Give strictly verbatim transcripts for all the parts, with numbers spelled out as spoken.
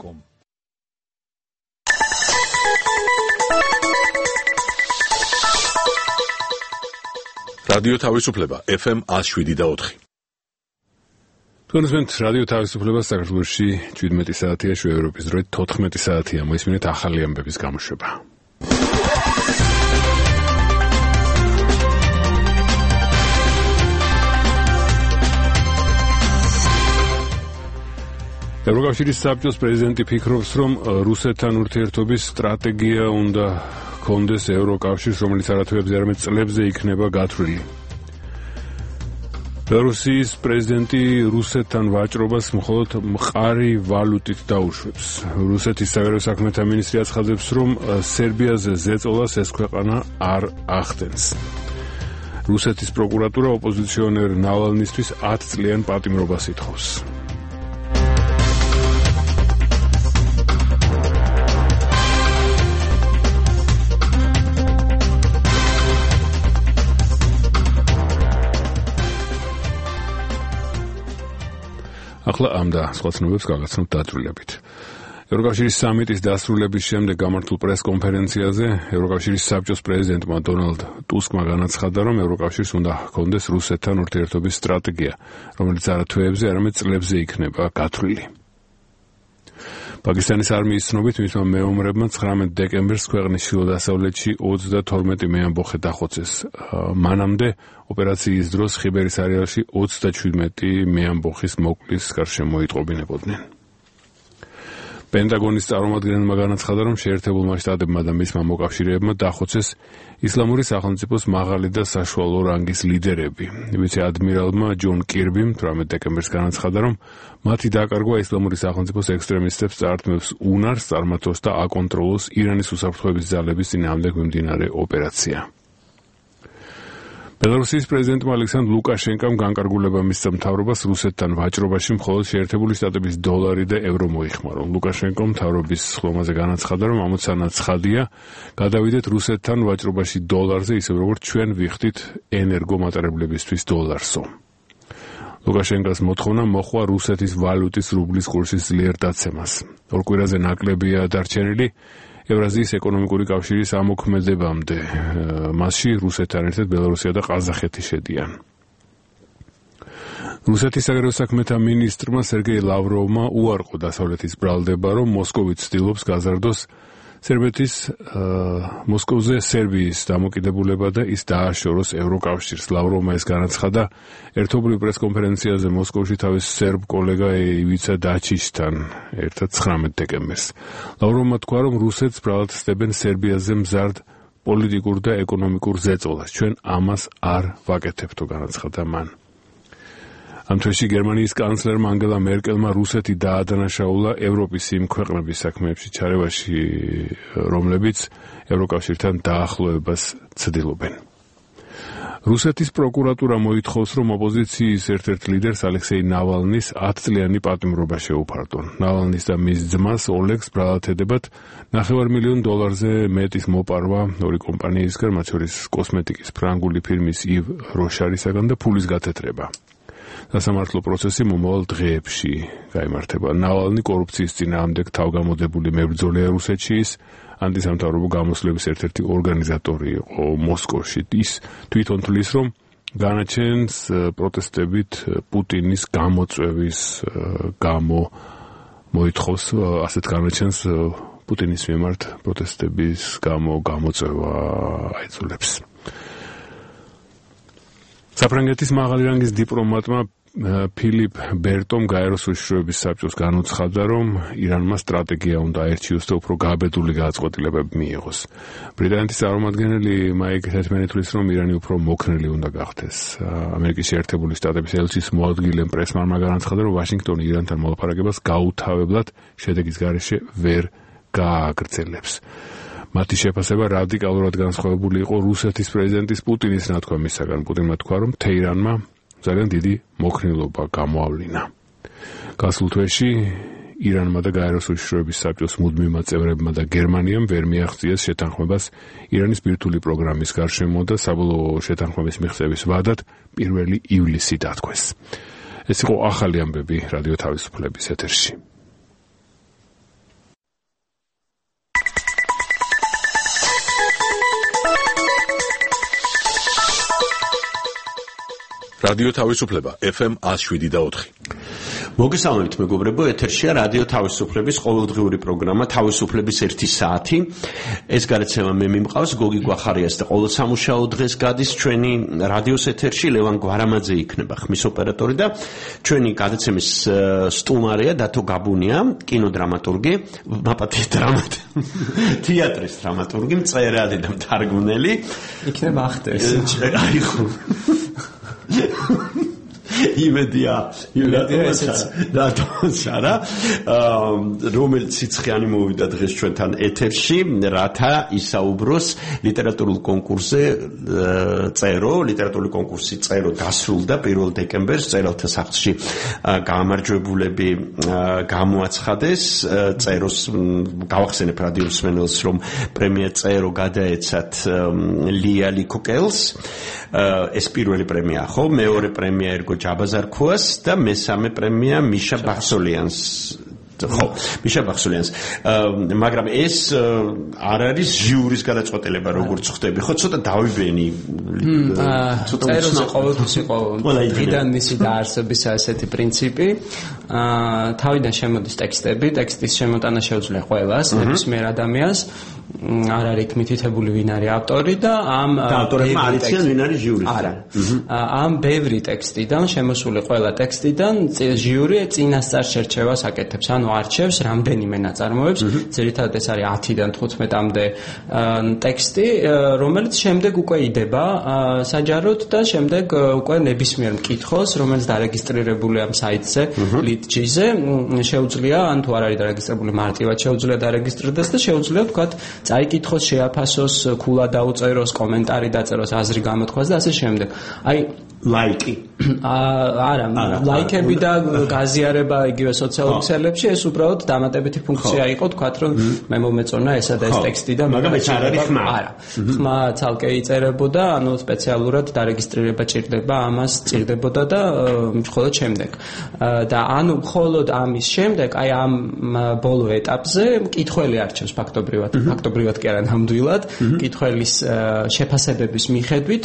com. რადიო თავისუფლება ეფ ემ one oh seven და four. თქვენს რადიო თავისუფლება საქართველოში seventeen საათია, შუა ევროპის დროით fourteen საათია. მოისმინეთ ახალი ამბების გამოშვება. ევროკავშირის საბჭოს პრეზიდენტი ფიქრობს, რომ რუსეთთან ურთიერთობის სტრატეგია უნდა ჰქონდეს ევროკავშირს, რომელიც არათვეებზე, არამედ წლებზე იქნება გათვლილი. ბელარუსის პრეზიდენტი რუსეთთან ვაჭრობას მხოლოდ მყარი ვალუტით დაუშვებს. რუსეთის საგარეო საქმეთა მინისტრი აცხადებს, რომ სერბიაზე ზეწოლას ეს ქვეყანა არ ახდენს. რუსეთის პროკურატურა ოპოზიციონერ ნავალნისთვის ten წლიან პატიმრობას ითხოვს. ახლა ამ და სხვა ცნობებს გაგაცნობთ დაწვრილებით. ევროკავშირის სამიტის დასრულების შემდეგ გამართულ პრეს-კონფერენციაზე ევროკავშირის საბჭოს პრეზიდენტმა დონალდ ტუსკმა განაცხადა, რომ ევროკავშირს უნდა ჰქონდეს რუსეთთან ურთიერთობის სტრატეგია, რომელიც არა თვეებზე, არამედ წლებზე იქნება გათვლილი. პაკისტანის არმიის ცნობით, მისმა მეომრებმა nineteen დეკემბერს ქვეყნის ჩრდილო-დასავლეთში twenty-two მეამბოხე დახოცეს. მანამდე ოპერაციის დროს ხიბერის არეალში twenty-seven მეამბოხის მოკლის გარშემო იტყობინებოდნენ. პენტაგონის წარმომადგენელმა განაცხადა, რომ შეერთებულმა შტატებმა და მისმა მოკავშირეებმა დახოცეს ისლამური სახელმწიფოს მაღალი და საშუალო რანგის ლიდერები. ვიცე-ადმირალმა ჯონ კირბიმ eighteen დეკემბერს განაცხადა, რომ მათი დაკარგვა ისლამური სახელმწიფოს ექსტრემისტებს წაართმევს უნარს, წარმართოს და აკონტროლოს ირანის უსაფრთხოების ძალების წინააღმდეგ მიმდინარე ოპერაცია. ბელარუსის პრეზიდენტმა ალექსანდრ ლუკაშენკომ განკარგულება მისცა მთავრობას რუსეთთან ვაჭრობაში მხოლოდ შეერთებული შტატების დოლარი და ევრო მოიხმარო. ლუკაშენკომ მთავრობის ხლომაზე განაცხადა, რომ ამოცანა ცხადია, გადავიდეთ რუსეთთან ვაჭრობაში დოლარზე, ისე როგორც ჩვენ ვიხდით ენერგომატარებლებისთვის დოლარსო. ლუკაშენკოს მოთხოვნა მოხვა რუსეთის ვალუტის რუბლის კურსის ძლიერ დაცემას. ორ კვირაზე ნაკლებია დარჩენილი ევრაზიის ეკონომიკური კავშირის ამოქმედებამდე. მასში რუსეთთან ერთად ბელარუსია და ყაზახეთი შედიან. რუსეთის საგარეო საქმეთა მინისტრმა სერგეი ლავროვმა უარყო დასავლეთის ბრალდება, რომ მოსკოვი ცდილობს გაზარდოს სერბეთის მოსკოვზე სერბიის დამოკიდებულება და ის დააშოროს ევროკავშირს. ლავროვმა ეს განაცხადა ერთობლივ პრეს-კონფერენციაზე მოსკოვში თავის სერბ კოლეგა ივიცა დაჩიშთან ერთად nineteen დეკემბერს. ლავროვმა თქვა, რომ რუსეთს ბრალად ცდებენ სერბიაზე მზარდ პოლიტიკურ და ეკონომიკურ ზეწოლას. ჩვენ ამას არ ვაკეთებთო, განაცხადა მან. ამ თვეში გერმანიის კანცლერმა ანგელა მერკელმა რუსეთი დაადანაშაულა ევროპის იმ ქვეყნების საქმეებში ჩარევაში, რომლებიც ევროკავშირთან დაახლოებას ცდილობენ. რუსეთის პროკურატურა მოითხოვს, რომ ოპოზიციის ერთ-ერთ ლიდერს ალექსეი ნავალნის ten წლიანი პატიმრობა შეუფარდონ. ნავალნის და მის ძმას ოლეგს ბრალად ედებათ nine მილიონ დოლარზე მეტის მოპარვა ორი კომპანიისგან, მათ შორის კოსმეტიკის ფრანგული ფირმის ივ როშარისაგან და ფულის გათეთრება. სასამართლო პროცესი მომავალ დღეებში გაიმართება. ნავალნი კორუფციის წინააღმდეგ თავგამოდებული მებრძოლია რუსეთში, ის ანტისამთავრობო გამოსვლების ერთ-ერთი ორგანიზატორი იყო მოსკოვში. ის თვითონ თვლის, რომ განაჩენს პროტესტებით პუტინის გამოწვევის გამო მოითხოვს, ასეთ განაჩენს პუტინის მიმართ პროტესტების გამო გამოწვევა აიძულებს. საფრანგეთის მაღალი რანგის დიპლომატმა ფილიპ ბერტომ გაეროს უშიშროების საბჭოს განუცხადა, რომ ირანმა სტრატეგია უნდა აერჩიოს და უფრო გაბედული გადაწყვეტილებები მიიღოს. ბრიტანეთის წარმომადგენელი მაიკ ჰეთმენი თვლის, რომ ირანი უფრო მოქნილი უნდა გახდეს. ამერიკის შეერთებული შტატების ელჩის მოადგილემ პრესმარმა განაცხადა, რომ ვაშინგტონი ირანთან მოლაპარაკებას გაუთავებლად შედეგის გარეშე ვერ გააგრძელებს. მათი შეფასება რადიკალურად განსხვავებული იყო რუსეთის პრეზიდენტის პუტინის ნათქვამისაგან. პუტინმა თქვა, რომ თეირანმა ძალიან დიდი მოქნილობა გამოავლინა. გასულ თვეში ირანმა და გაეროს უშიშროების საბჭოს მუდმივმა წევრებმა და გერმანიამ ვერ მიაღწიეს შეთანხმებას ირანის ბირთვული პროგრამის გარშემო და საბოლოო შეთანხმების მიღწევის ვადად პირველი ივლისი დათქვეს. ეს იყო ახალი ამბები რადიო თავისუფლების ეთერში. რადიო თავისუფლება ეფ ემ one oh seven და four. მოგესალმებით მეგობრებო, ეთერშია რადიო თავისუფლების ყოველდღიური პროგრამა თავისუფლების ერთი საათი. ეს გარეთცემა მე მიმყავს გოგი გვახარიას და ყოველ სამუშაო დღეს გადის ჩვენი რადიოს ეთერში ლევან გვარამაძე იქნება ხმის ოპერატორი და ჩვენი გადაცემის სტუმარია დათო გაბუნია, კინოდრამატურგი, მაპატი დრამატ თეატრის დრამატურგი, მწერალი და მთარგმნელი. იქნება ახტეს. აი ხო. იმედია, იმედია ესეც დათოშარა, რომელიც სიცხიანი მოვიდა დღეს ჩვენთან ეთერში, რათა ისაუბროს ლიტერატურულ კონკურსზე წერო, ლიტერატურული კონკურსი წერო დასრულდა პირველ დეკემბერს, წერალთა სახლში გამარჯვებულები გამოაცხადეს, წეროს გავახსენებ რადიო მსმენელს, რომ პრემია წერო გადაეცათ ლია ლიკოკელს, ეს პირველი პრემია ხო, მეორე პრემია ერგო ჯაბაზარქუას და მესამე პრემია მიშა ბახსოლიანს. ხო, მიშა ბახსოლიანს. მაგრამ ეს არ არის ჟიურის გადაწყვეტილება, როგორც ხვდები. ხო, ცოტა დავიბენი. ცოტა წეროზე ყოველთვის იყო დღიდან მისი დაარსების ასეთი პრინციპი. თავიდან შემოდის ტექსტები, ტექსტის შემოტანა შეუძლია ყველას, ნებისმიერ ადამიანს. არ არის მითითებული ვინ არის ავტორი და ამ ავტორებმა არიციან ვინ არის ჟიური. არა. ამ ბევრი ტექსტიდან შემოსული ყველა ტექსტიდან ჟიური წინასწარ შერჩევას აკეთებს, ანუ არჩევს რამდენიმე ნაწარმოებს, ძირითადად ეს არის ათიდან თხუთმეტამდე ტექსტი, რომელიც შემდეგ უკვე იდება საჯაროდ და შემდეგ უკვე ნებისმიერ მკითხველს, რომელიც დარეგისტრირებულია ამ საიტზე, ლიტჯიზე, შეუძლია, ან თუ არ არის დარეგისტრირებული, მარტივად შეუძლია დარეგისტრირდეს და შეუძლია ვთქვათ წაიკითხოს, შეაფასოს, ქულა დაუწეროს, კომენტარი დაწეროს, აზრი გამოთქვას და ასე შემდეგ. აი ლაიკი. არა, ლაიქები და გაზიარება იგივე სოციალურ ქსელებში ეს უბრალოდ დამატებითი ფუნქცია იყო, თქვათ რომ მე მომეწონა ესა და ეს ტექსტი და მაგრამ ეს არ არის ხმა. არა. ხმა ცალკე იწერებოდა, ანუ სპეციალურად დარეგისტრირება ჭირდება, ამას ჭირდებოდა და მხოლოდ შემდეგ. და ანუ მხოლოდ ამის შემდეგ, აი ამ ბოლო ეტაპზე მკითხველი არჩევს ფაქტობრივად, ფაქტობრივად კი არა ნამდვილად, მკითხველის შეფასებების მიხედვით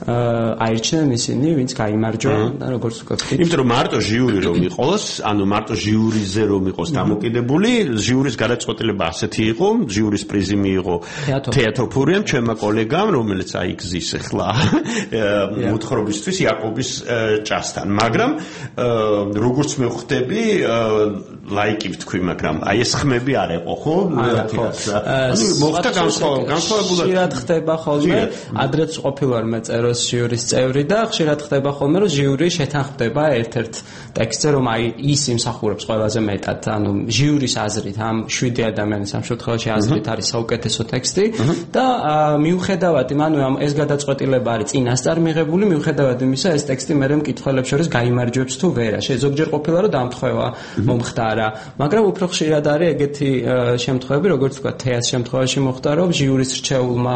აირჩნენ ისინი ვინც გაიმარჯვა და როგორც ვთქვათ. იმიტომ რომ მარტო ჟიური რომ იყოს, ანუ მარტო ჟიურიზე რომ იყოს დამოკიდებული, ჟიურის გადაწყვეტილება ასეთი იყო, ჟიურის პრიზი მიიღო თეატროფურიამ, ჩვენმა კოლეგამ, რომელიც აი გზის ახლა მოთხრობისთვის იაკობის ჭასთან. მაგრამ როგორც მე ხვდები, ლაიკი ვთქვი, მაგრამ აი ეს ხმები არ ეყო, ხო? ანუ მოხდა განსხვავებულად. ხშირად ხდება ხოლმე, ადრეც ყოფილვარ მე წეროს ჟიურის წევრი და ხშირად ხდება ხოლმე, რომ ჟიური შეთანხმდება ერთ-ერთ ტექსტზე, რომ აი ის იმსახურებს ყველაზე მეტად, ანუ ჟიურის აზრით, ამ შვიდი ადამიანის ამ შემთხვევაში აზრით არის საუკეთესო ტექსტი და მიუხედავად იმ, ანუ ეს გადაწყვეტილება არის წინასწარ მიღებული, მიუხედავად იმისა, ეს ტექსტი მერე მკითხველებს შორის გაიმარჯვებს თუ ვერა. ზოგჯერ ყოფილა რომ დამთხევა მომხდარა, მაგრამ უფრო ხშირად არის ეგეთი შემთხვევები, როგორც ვთქვათ, თეატრის შემთხვევაში მოხდა, რომ ჟიურის რჩეულმა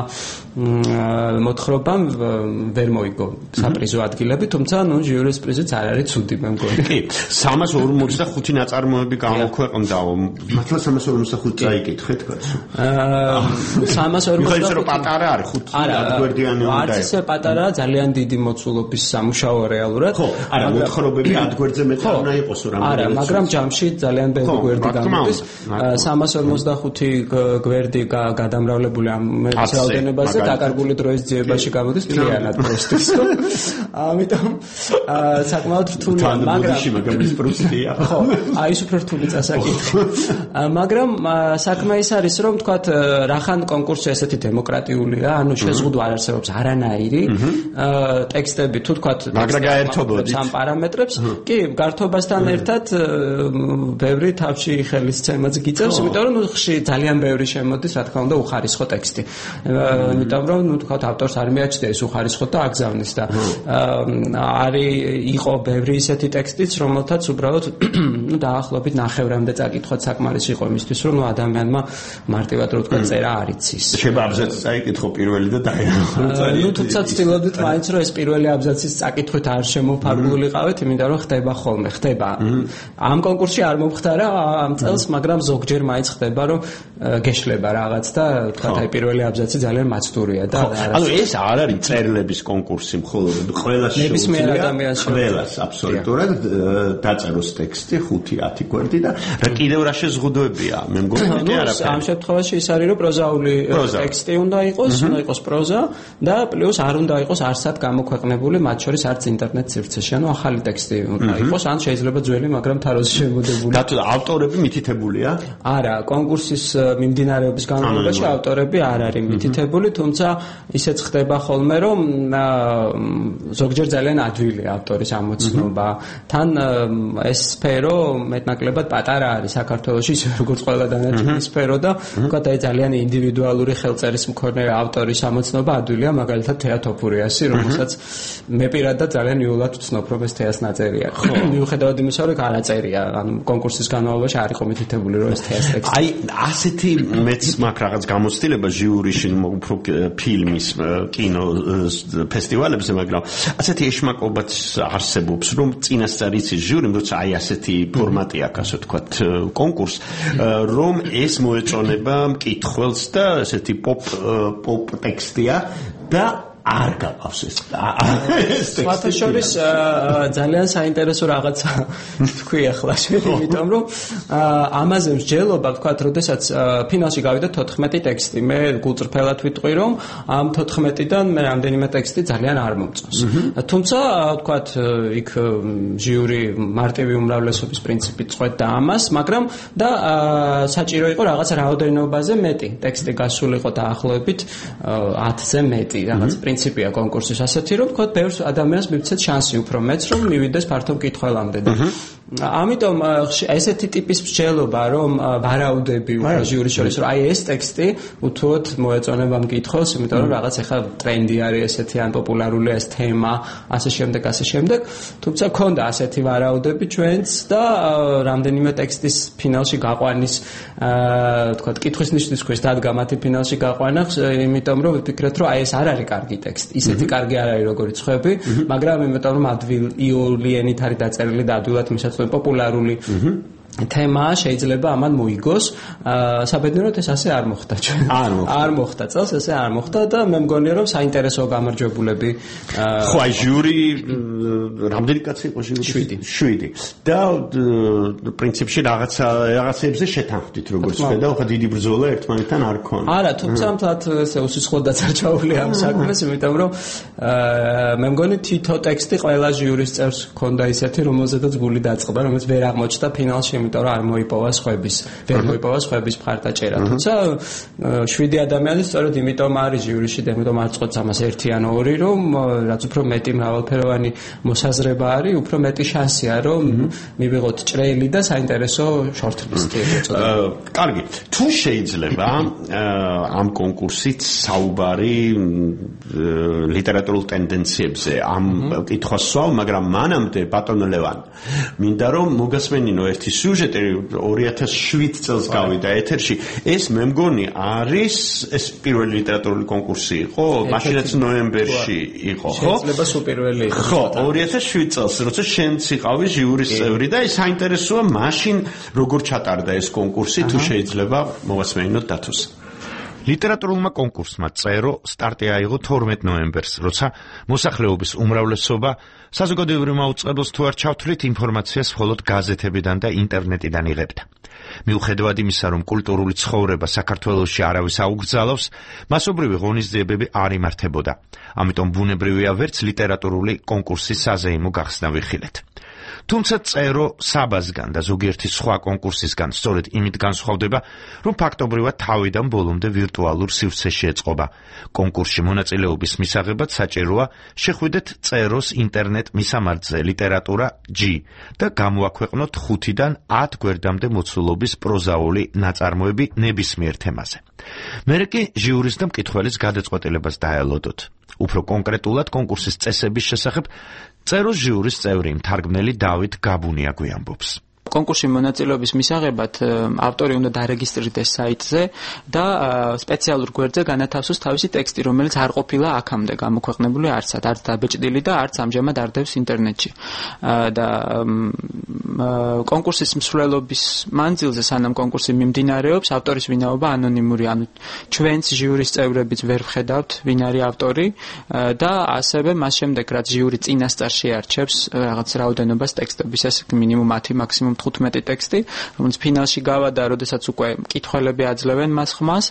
მოთხრობამ ვერ მოიგო საპრიზო ადგილები, თუმცა ნუ ჟიურის პრიზიც არ არის ცუდი, მე მგონი. კი, სამას ორმოცდახუთი ნაწარმოები გამოქვეყნდაო. მართლა სამას ორმოცდახუთი წაიკითხეთ კაცო. აა სამას ორმოცდახუთი. ხო, პატარა არის, ხუთი ათგვერდიანი უნდა. არც ისე პატარა, ძალიან დიდი მოცულობის სამუშაო რეალურად. ხო, არა, მოთხრობები ათგვერდზე მეტი უნდა იყოს რამე. არა, მაგრამ ჯამში ძალიან ბევრი გვერდი გამოდის. სამას ორმოცდახუთი გვერდი გადამრავლებული ამ რაოდენობაზე დაკარგული დროის ძიებაში გამოდის მთლიანად პროსტის. ამიტომ საკმაოდ რთულია, მაგრამ ის პროსტია. ხო, აი ეს უფრო რთული წასაკითხი. მაგრამ საქმე ის არის, რომ თქვათ, რახან კონკურსი ესეთი დემოკრატიულია, ანუ შეზღუდვა არ არსებობს არანაირი. ტექსტები თუ თქვათ, მაგრამ გაერთობოდით ამ პარამეტრებს, კი, გართობასთან ერთად ბევრი თავში ხელისცემაც გიწევს, იმიტომ რომ ხში ძალიან ბევრი შემოდის, რა თქმა უნდა, უხარისხო ტექსტი. იმიტომ რომ ნუ თქვათ, ავტორს არ მიაჩნია ეს უხარისხო და აგზავნის და არის იყო ბევრი ისეთი ტექსტიც, რომელთაც უბრალოდ ნუ დაახლოებით ნახევრამდე წაკითხოთ საკმარისი იყო იმისთვის, რომ ნუ ადამიანმა მარტივად რო თქვა წერა არ იცის. შეიძლება აბზაცი წაიკითხო პირველი და დაეღო. ნუ თუმცა ცდილობდით მაინც რომ ეს პირველი აბზაცის წაკითხვით არ შემოფარგლულიყავით, იმიტომ რომ ხდება ხოლმე, ხდება. ამ კონკურსში არ მომხდარა ამ წელს, მაგრამ ზოგჯერ მაინც ხდება, რომ გეშლება რაღაც და თქვათ აი პირველი აბზაცი ძალიან მაცდურია და ანუ ეს არ არის წერლების კონკურსი მხოლოდ, ყველა ნებისმიერ ადამიანს ყველას აბსოლუტურად დაწეროს ტექსტი ხუთი ათი გვერდი და რა კიდევ რა შეზღუდვებია მე მგონი მე არაფერი ამ შემთხვევაში ის არის რომ პროზაული ტექსტი უნდა იყოს უნდა იყოს პროზა და პლუს არ უნდა იყოს არსად გამოქვეყნებული მათ შორის არც ინტერნეტ სივრცეში ანუ ახალი ტექსტი უნდა იყოს ან შეიძლება ძველი მაგრამ თაროზე შემოდებული და თუ ავტორები მითითებულია არა კონკურსის მიმდინარეობის განმავლობაში ავტორები არ არის მითითებული თუმცა ისეც ხდება ხოლმე რომ ზოგჯერ ძალიან ადვილია ავტორის ამოცნობა თან ეს სფერო მეტნაკლებად პატარა არის საქართველოში ისე როგორც ყველა დანარჩენი სფერო და ვთქვათ აი ძალიან ინდივიდუალური ხელწერის მქონე ავტორის ამოცნობა ადვილია მაგალითად თეა თოფურიასი რომელსაც მე პირადად ძალიან იოლად ვცნობ რომ ეს თეას ნაწერია მიუხედავად იმისა რომ არ აწერია ანუ კონკურსის განმავლობაში არ იყო მითითებული რომ ეს თეას ტექსტი აი ასეთი მეც მაგ რაღაც გამოცდილება ჟიურიში უფრო ფილმის კინო ფესტივალებზე მაგრამ ასეთი ეშმაკობაც არსებობს რომ წინასწარ იცის ჟიურიმ როცა აი ასეთი ფორმატი აქვს ასე ვთქვათ კონკურს რომ ეს მოეწონება მკითხველს და ასეთი პოპ პოპ ტექსტია და არ გაფავს ეს ტექსტი. ფათაშორის ძალიან საინტერესო რაღაცა თქვი ახლა შენ, იმიტომ რომ ამაზე მსჯელობა თქვა, როდესაც ფინალში გავიდა თოთხმეტი ტექსტი. მე გულწრფელად ვიტყვი, რომ ამ თოთხმეტიდან მე რამდენიმე ტექსტი ძალიან არ მომწონს. თუმცა თქვა, იქ ჟიური მარტივი უმრავლესობის პრინციპით წყვეტდა ამას, მაგრამ და საჭირო იყო რაღაც რაოდენობაზე მეტი ტექსტი გასულიყო დაახლოებით ათზე მეტი რაღაც პრინციპია კონკურსის ასეთი რომ თქვა ბევრ ადამიანს მივცეთ შანსი უფრო მეც რომ მივიდეს ფართო მკითხველამდე და ამიტომ ესეთი ტიპის მსჯელობა რომ ვარაუდები უკვე ჟიურის შორის რომ აი ეს ტექსტი უთუოდ მოეწონება მკითხველს იმიტომ რომ რაღაც ახლა ტრენდი არის ესეთი ან პოპულარულია ეს თემა ასე შემდეგ ასე შემდეგ თუმცა ქონდა ასეთი ვარაუდები ჩვენც და რამდენიმე ტექსტის ფინალში გაყვანის თქვა კითხვის ნიშნის ქვეშ დადგა მათი ფინალში გაყვანა იმიტომ რომ ვფიქრეთ რომ აი ეს არ არის კარგი ტექსტი ისეთი კარგი არ არის როგორც ხვები მაგრამ იმიტომ რომ ადვილიენით არის დაწერილი და ადვილად მისაწვდომი პოპულარული თემა შეიძლება ამან მოიგოს საბედნიეროდ ეს ასე არ მოხდა ჩვენ არ მოხდა არ მოხდა წელს ესე არ მოხდა და მე მგონია რომ საინტერესო გამარჯვებულები ხო აი ჟიური რამდენი კაცი იყო ჟიური შვიდი და პრინციპში რაღაცა რაღაცებზე შეთანხმდით როგორც ხედავ ხო დიდი ბრძოლა ერთმანეთთან არ ქონდა არა თუმცა მთლად ესე უსიცხლოდ დაწარჩაული ამ საქმეს იმიტომ რომ მე მგონი თითო ტექსტი ყველა ჟიურის წევრს ქონდა ისეთი რომელზედაც გული დაწყდა რომელიც ვერ აღმოჩნდა ფინალში იმიტომ რომ არ მოიპოვა სხვების, ვერ მოიპოვა სხვების მხარდაჭერა. თუმცა შვიდი ადამიანი სწორედ იმიტომ არის ჟიურიში და იმიტომ არ წყვეტს ამას ერთი ან ორი, რომ რაც უფრო მეტი მრავალფეროვანი მოსაზრება არის, უფრო მეტი შანსია, რომ მივიღოთ ჭრელი და საინტერესო შორტლისტი ეწოდება. კარგი. თუ შეიძლება ამ კონკურსით საუბარი ლიტერატურულ ტენდენციებზე ამ კითხვას სვავ, მაგრამ მანამდე ბატონო ლევან, მინდა რომ მოგასმენინო ერთი სიუჟეტი ორი ათას შვიდ წელს გავიდა ეთერში ეს მე მგონი არის ეს პირველი ლიტერატურული კონკურსი იყო მაშინაც ნოემბერში იყო ხო შეიძლება სუპირველი იყო ხო ორი ათას შვიდ წელს როცა შენც იყავი ჟიურის წევრი და ეს საინტერესოა მაშინ როგორ ჩატარდა ეს კონკურსი თუ შეიძლება მოვასმენინოთ დათოს ლიტერატურულმა კონკურსმა წერო სტარტი აიღო თორმეტ ნოემბერს, როცა მოსახლეობის უმრავლესობა საზოგადოებრივ მაუწყებელს თუ არ ჩავთვლით ინფორმაციას მხოლოდ გაზეთებიდან და ინტერნეტიდან იღებდა. მიუხედავად იმისა, რომ კულტურული ცხოვრება საქართველოში არავის აუგრძალავს, მასობრივი ღონისძიებები არ იმართებოდა. ამიტომ ბუნებრივია ვერც ლიტერატურული კონკურსის საზეიმო გახსნა ვიხილეთ. თუმცა წერო საბაზგან და ზოგიერთი სხვა კონკურსისგან სწორედ იმით განსხვავდება, რომ ფაქტობრივად თავიდან ბოლომდე ვირტუალურ სივრცეში ეწყობა. კონკურსში მონაწილეობის მისაღებად საჭიროა შეხვიდეთ წეროს ინტერნეტ მისამართზე ლიტერატურა G და გამოაქვეყნოთ ხუთიდან ათ გვერდამდე მოცულობის პროზაული ნაწარმოები ნებისმიერ თემაზე. მერე კი ჟიურის და მკითხველის გადაწყვეტილებას დაელოდოთ. უფრო კონკრეტულად კონკურსის წესების შესახებ წეროს ჟიურის წევრი მთარგმნელი დავით გაბუნია გვიამბობს. კონკურსში მონაწილეობის მისაღებად ავტორი უნდა დარეგისტრირდეს საიტზე და სპეციალურ გვერდზე განათავსოს თავისი ტექსტი, რომელიც არ ყოფილა აქამდე გამოქვეყნებული არცად, არც დაბეჭდილი და არც ამჟამად არ დევს ინტერნეტში. და კონკურსის მსვლელობის მანძილზე, სანამ კონკურსი მიმდინარეობს, ავტორის ვინაობა ანონიმური, ანუ ჩვენც ჟიურის წევრებიც ვერ ვხედავთ ვინ არის ავტორი და ასევე მას შემდეგ რაც ჟიური წინასწარ შეარჩევს რაღაც რაოდენობას ტექსტების, ეს მინიმუმ ათი, მაქსიმუმ თხუთმეტი ტექსტი, რომელიც ფინალში გავა და როდესაც უკვე მკითხველები აძლევენ მას ხმას,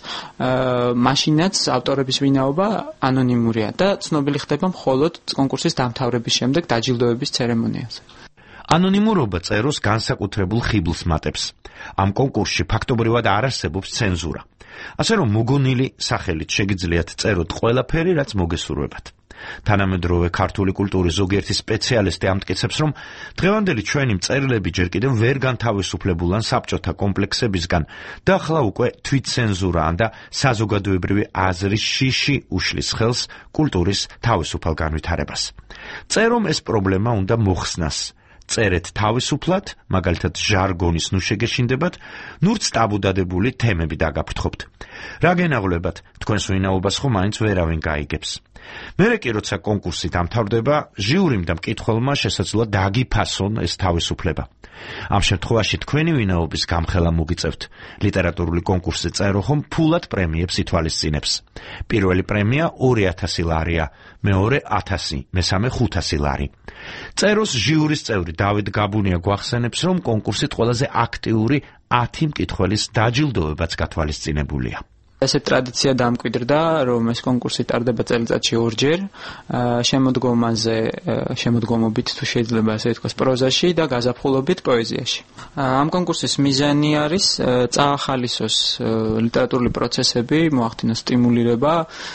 მაშინაც ავტორების ვინაობა ანონიმურია და ცნობილი ხდება მხოლოდ კონკურსის დამთავრების შემდეგ დაჯილდოების ცერემონიაზე. ანონიმურობა წეროს განსაკუთრებულ ხიბლს მატებს. ამ კონკურსში ფაქტობრივად არ არსებობს ცენზურა. ასე რომ მოგონილი სახელით შეგიძლიათ წეროთ ყველაფერი, რაც მოგესურვებათ. თანამედროვე ქართული კულტურის ზოგიერთი სპეციალისტი ამტკიცებს, რომ დღევანდელი ჩვენი მწერლები ჯერ კიდევ ვერ განთავისუფლებულან საბჭოთა კომპლექსებისგან და ახლა უკვე თვითცენზურaan და საზოგადოებრივი აზრის შიში უშლის ხელს კულტურის თავისუფალ განვითარებას. წერომ ეს პრობლემა უნდა მოხსნას. წერეთ თავისუფლად, მაგალითად ჟარგონის ნუ შეგეშინდებათ, ნურც ტაბუდადებული თემები დაგაფრთხობთ. რა გენაღლებათ, თქვენს ვინაობას ხომ მაინც ვერავინ გაიგებს. მერე კი როცა კონკურსი დამთავრდება, ჟიურიმ და მკითხველმა შესაძლოა დაგიფასონ ეს თავისუფლება. ამ შემთხვევაში თქვენი ვინაობის გამხელა მოგიწევთ. ლიტერატურული კონკურსი წერო ხომ ფულად პრემიებს ითვალისწინებს. პირველი პრემია ორი ათასი ლარია, მეორე ათასი, მესამე ხუთასი ლარი. წეროს ჟიურის წევრი დავით გაბუნია გვახსენებს, რომ კონკურსით ყველაზე აქტიური ათი მკითხველის დაჯილდოებაც გათვალისწინებულია. ესე ტრადიცია დამკვიდრდა, რომ ეს კონკურსი ტარდება წელიწადში ორჯერ, შემოდგომაზე, შემოდგომობით თუ შეიძლება ასე ითქვას, პროზაში და გაზაფხულობით პოეზიაში. ამ კონკურსის მიზანი არის წაახალისოს ლიტერატურული პროცესები, მოახდინოს სტიმულირება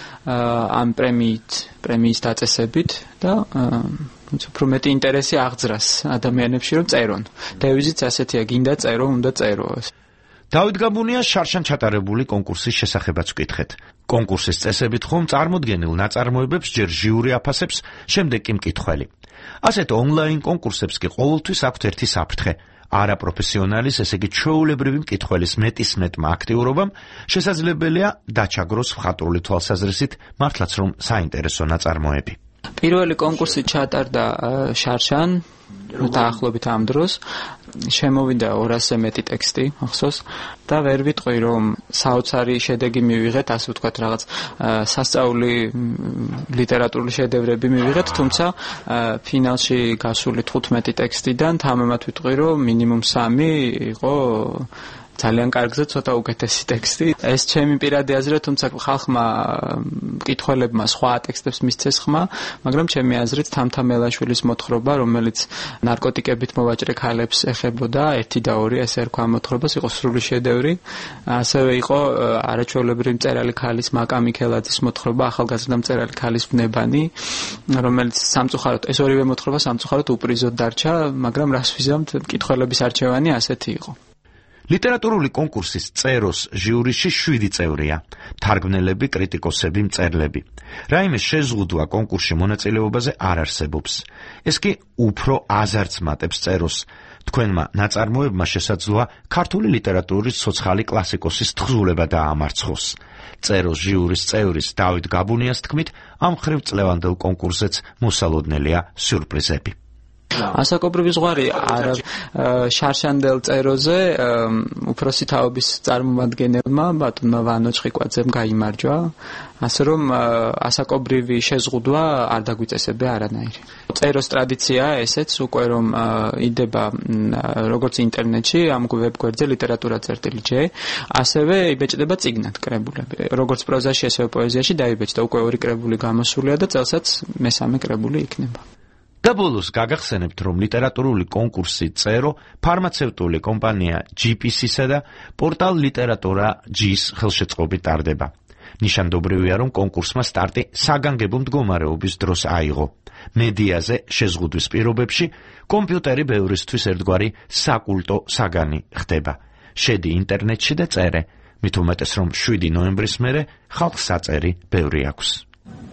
ამ პრემიით, პრემიის დაწესებით და უფრო მეტი ინტერესი აღძრას ადამიანებში, რომ წერონ. დევიზიც ასეთია, გინდა წერო, უნდა წერო. დავით გაბუნიას შარშან ჩატარებული კონკურსის შესახებაც ვკითხეთ. კონკურსის წესებით ხომ წარმოდგენილ ნაწარმოებებს ჯერ ჟიური აფასებს, შემდეგ კი მკითხველი. ასეთ ონლაინ კონკურსებს კი ყოველთვის აქვთ ერთი საფრთხე. არაპროფესიონალის, ესე იგი ჩვეულებრივი მკითხველის მეტისმეტმა აქტიურობამ შესაძლებელია დაჩაგროს მხატვრული თვალსაზრისით მართლაც რომ საინტერესო ნაწარმოები. პირველი კონკურსი ჩატარდა შარშან დაახლოებით ამ დროს, შემოვიდა ორასზე მეტი ტექსტი, ახსოვს, და ვერ ვიტყვი, რომ საოცარი შედეგი მივიღეთ, ასე ვთქვათ, რაღაც სასწაული ლიტერატურული შედევრები მივიღეთ, თუმცა ფინალში გასული თხუთმეტი ტექსტიდან თამამად ვიტყვი, რომ მინიმუმ სამი იყო ძალიან კარგზე ცოტა უკეთესი ტექსტი. ეს ჩემი პირადი აზრია, თუმცა ხალხმა მკითხველებმა სხვა ტექსტებს მისცეს ხმა, მაგრამ ჩემი აზრით თამთამელაშვილის მოთხრობა, რომელიც ნარკოტიკებით მოვაჭრე ქალებს ეხებოდა, ერთი და ორი, ესე რქვა მოთხრობას, იყო სრული შედევრი. ასევე იყო არაჩვეულებრივი მწერალი ქალის მაკა მიქელაძის მოთხრობა, ახალგაზრდა მწერალი ქალის ვნებანი, რომელიც სამწუხაროდ, ეს ორივე მოთხრობა სამწუხაროდ უპრიზოდ დარჩა, მაგრამ რას ვიზამთ, მკითხველების არჩევანი ასეთი იყო. ლიტერატურული კონკურსის წეროს ჟიურიში შვიდი წევრია: თარგმნელები, კრიტიკოსები, მწერლები. რაიმე შეზღუდვა კონკურსში მონაწილეობაზე არ არსებობს. ეს კი უფრო აზარს მატებს წეროს. თქვენმა ნაწარმოებმა შესაძლოა ქართული ლიტერატურის ცოცხალი კლასიკოსის თხზულება დაამარცხოს. წეროს ჟიურის წევრის დავით გაბუნიას თქმით, ამ ხრივ წლევანდელ კონკურსზეც მოსალოდნელია სიურპრიზები. ასაკობრივი ზღვარი არა შარშანდელ წეროზე უფროსი თაობის წარმომადგენელმა ბატონმა ვანო ჩხიკვაძემ გაიმარჯვა, ასე რომ ასაკობრივი შეზღუდვა არ დაგვიწესებია არანაირი. წეროს ტრადიციაა ესეც უკვე რომ იდება როგორც ინტერნეტში ამ ვებგვერდზე ლიტერატურა წერტილი ჯე, ასევე იბეჭდება წიგნად კრებულები. როგორც პროზაში, ასევე პოეზიაში დაიბეჭდა უკვე ორი კრებული გამოსულია და წელსაც მესამე კრებული იქნება. და ბოლოს გაგახსენებთ, რომ ლიტერატურული კონკურსი წერო ფარმაცევტული კომპანია ჯი პი სი-სა და პორტალ ლიტერატურა ჯი-ის ხელშეწყობით ტარდება. ნიშანდობრივია, რომ კონკურსმა სტარტი საგანგებო მდგომარეობის დროს აიღო. მედიაზე შეზღუდვის პირობებში კომპიუტერი ბევრისთვის ერთგვარი საკულტო საგანი ხდება. შედი ინტერნეტში და წერე, მით უმეტეს, რომ შვიდი ნოემბრის მერე ხალხს საწერი ბევრი აქვს.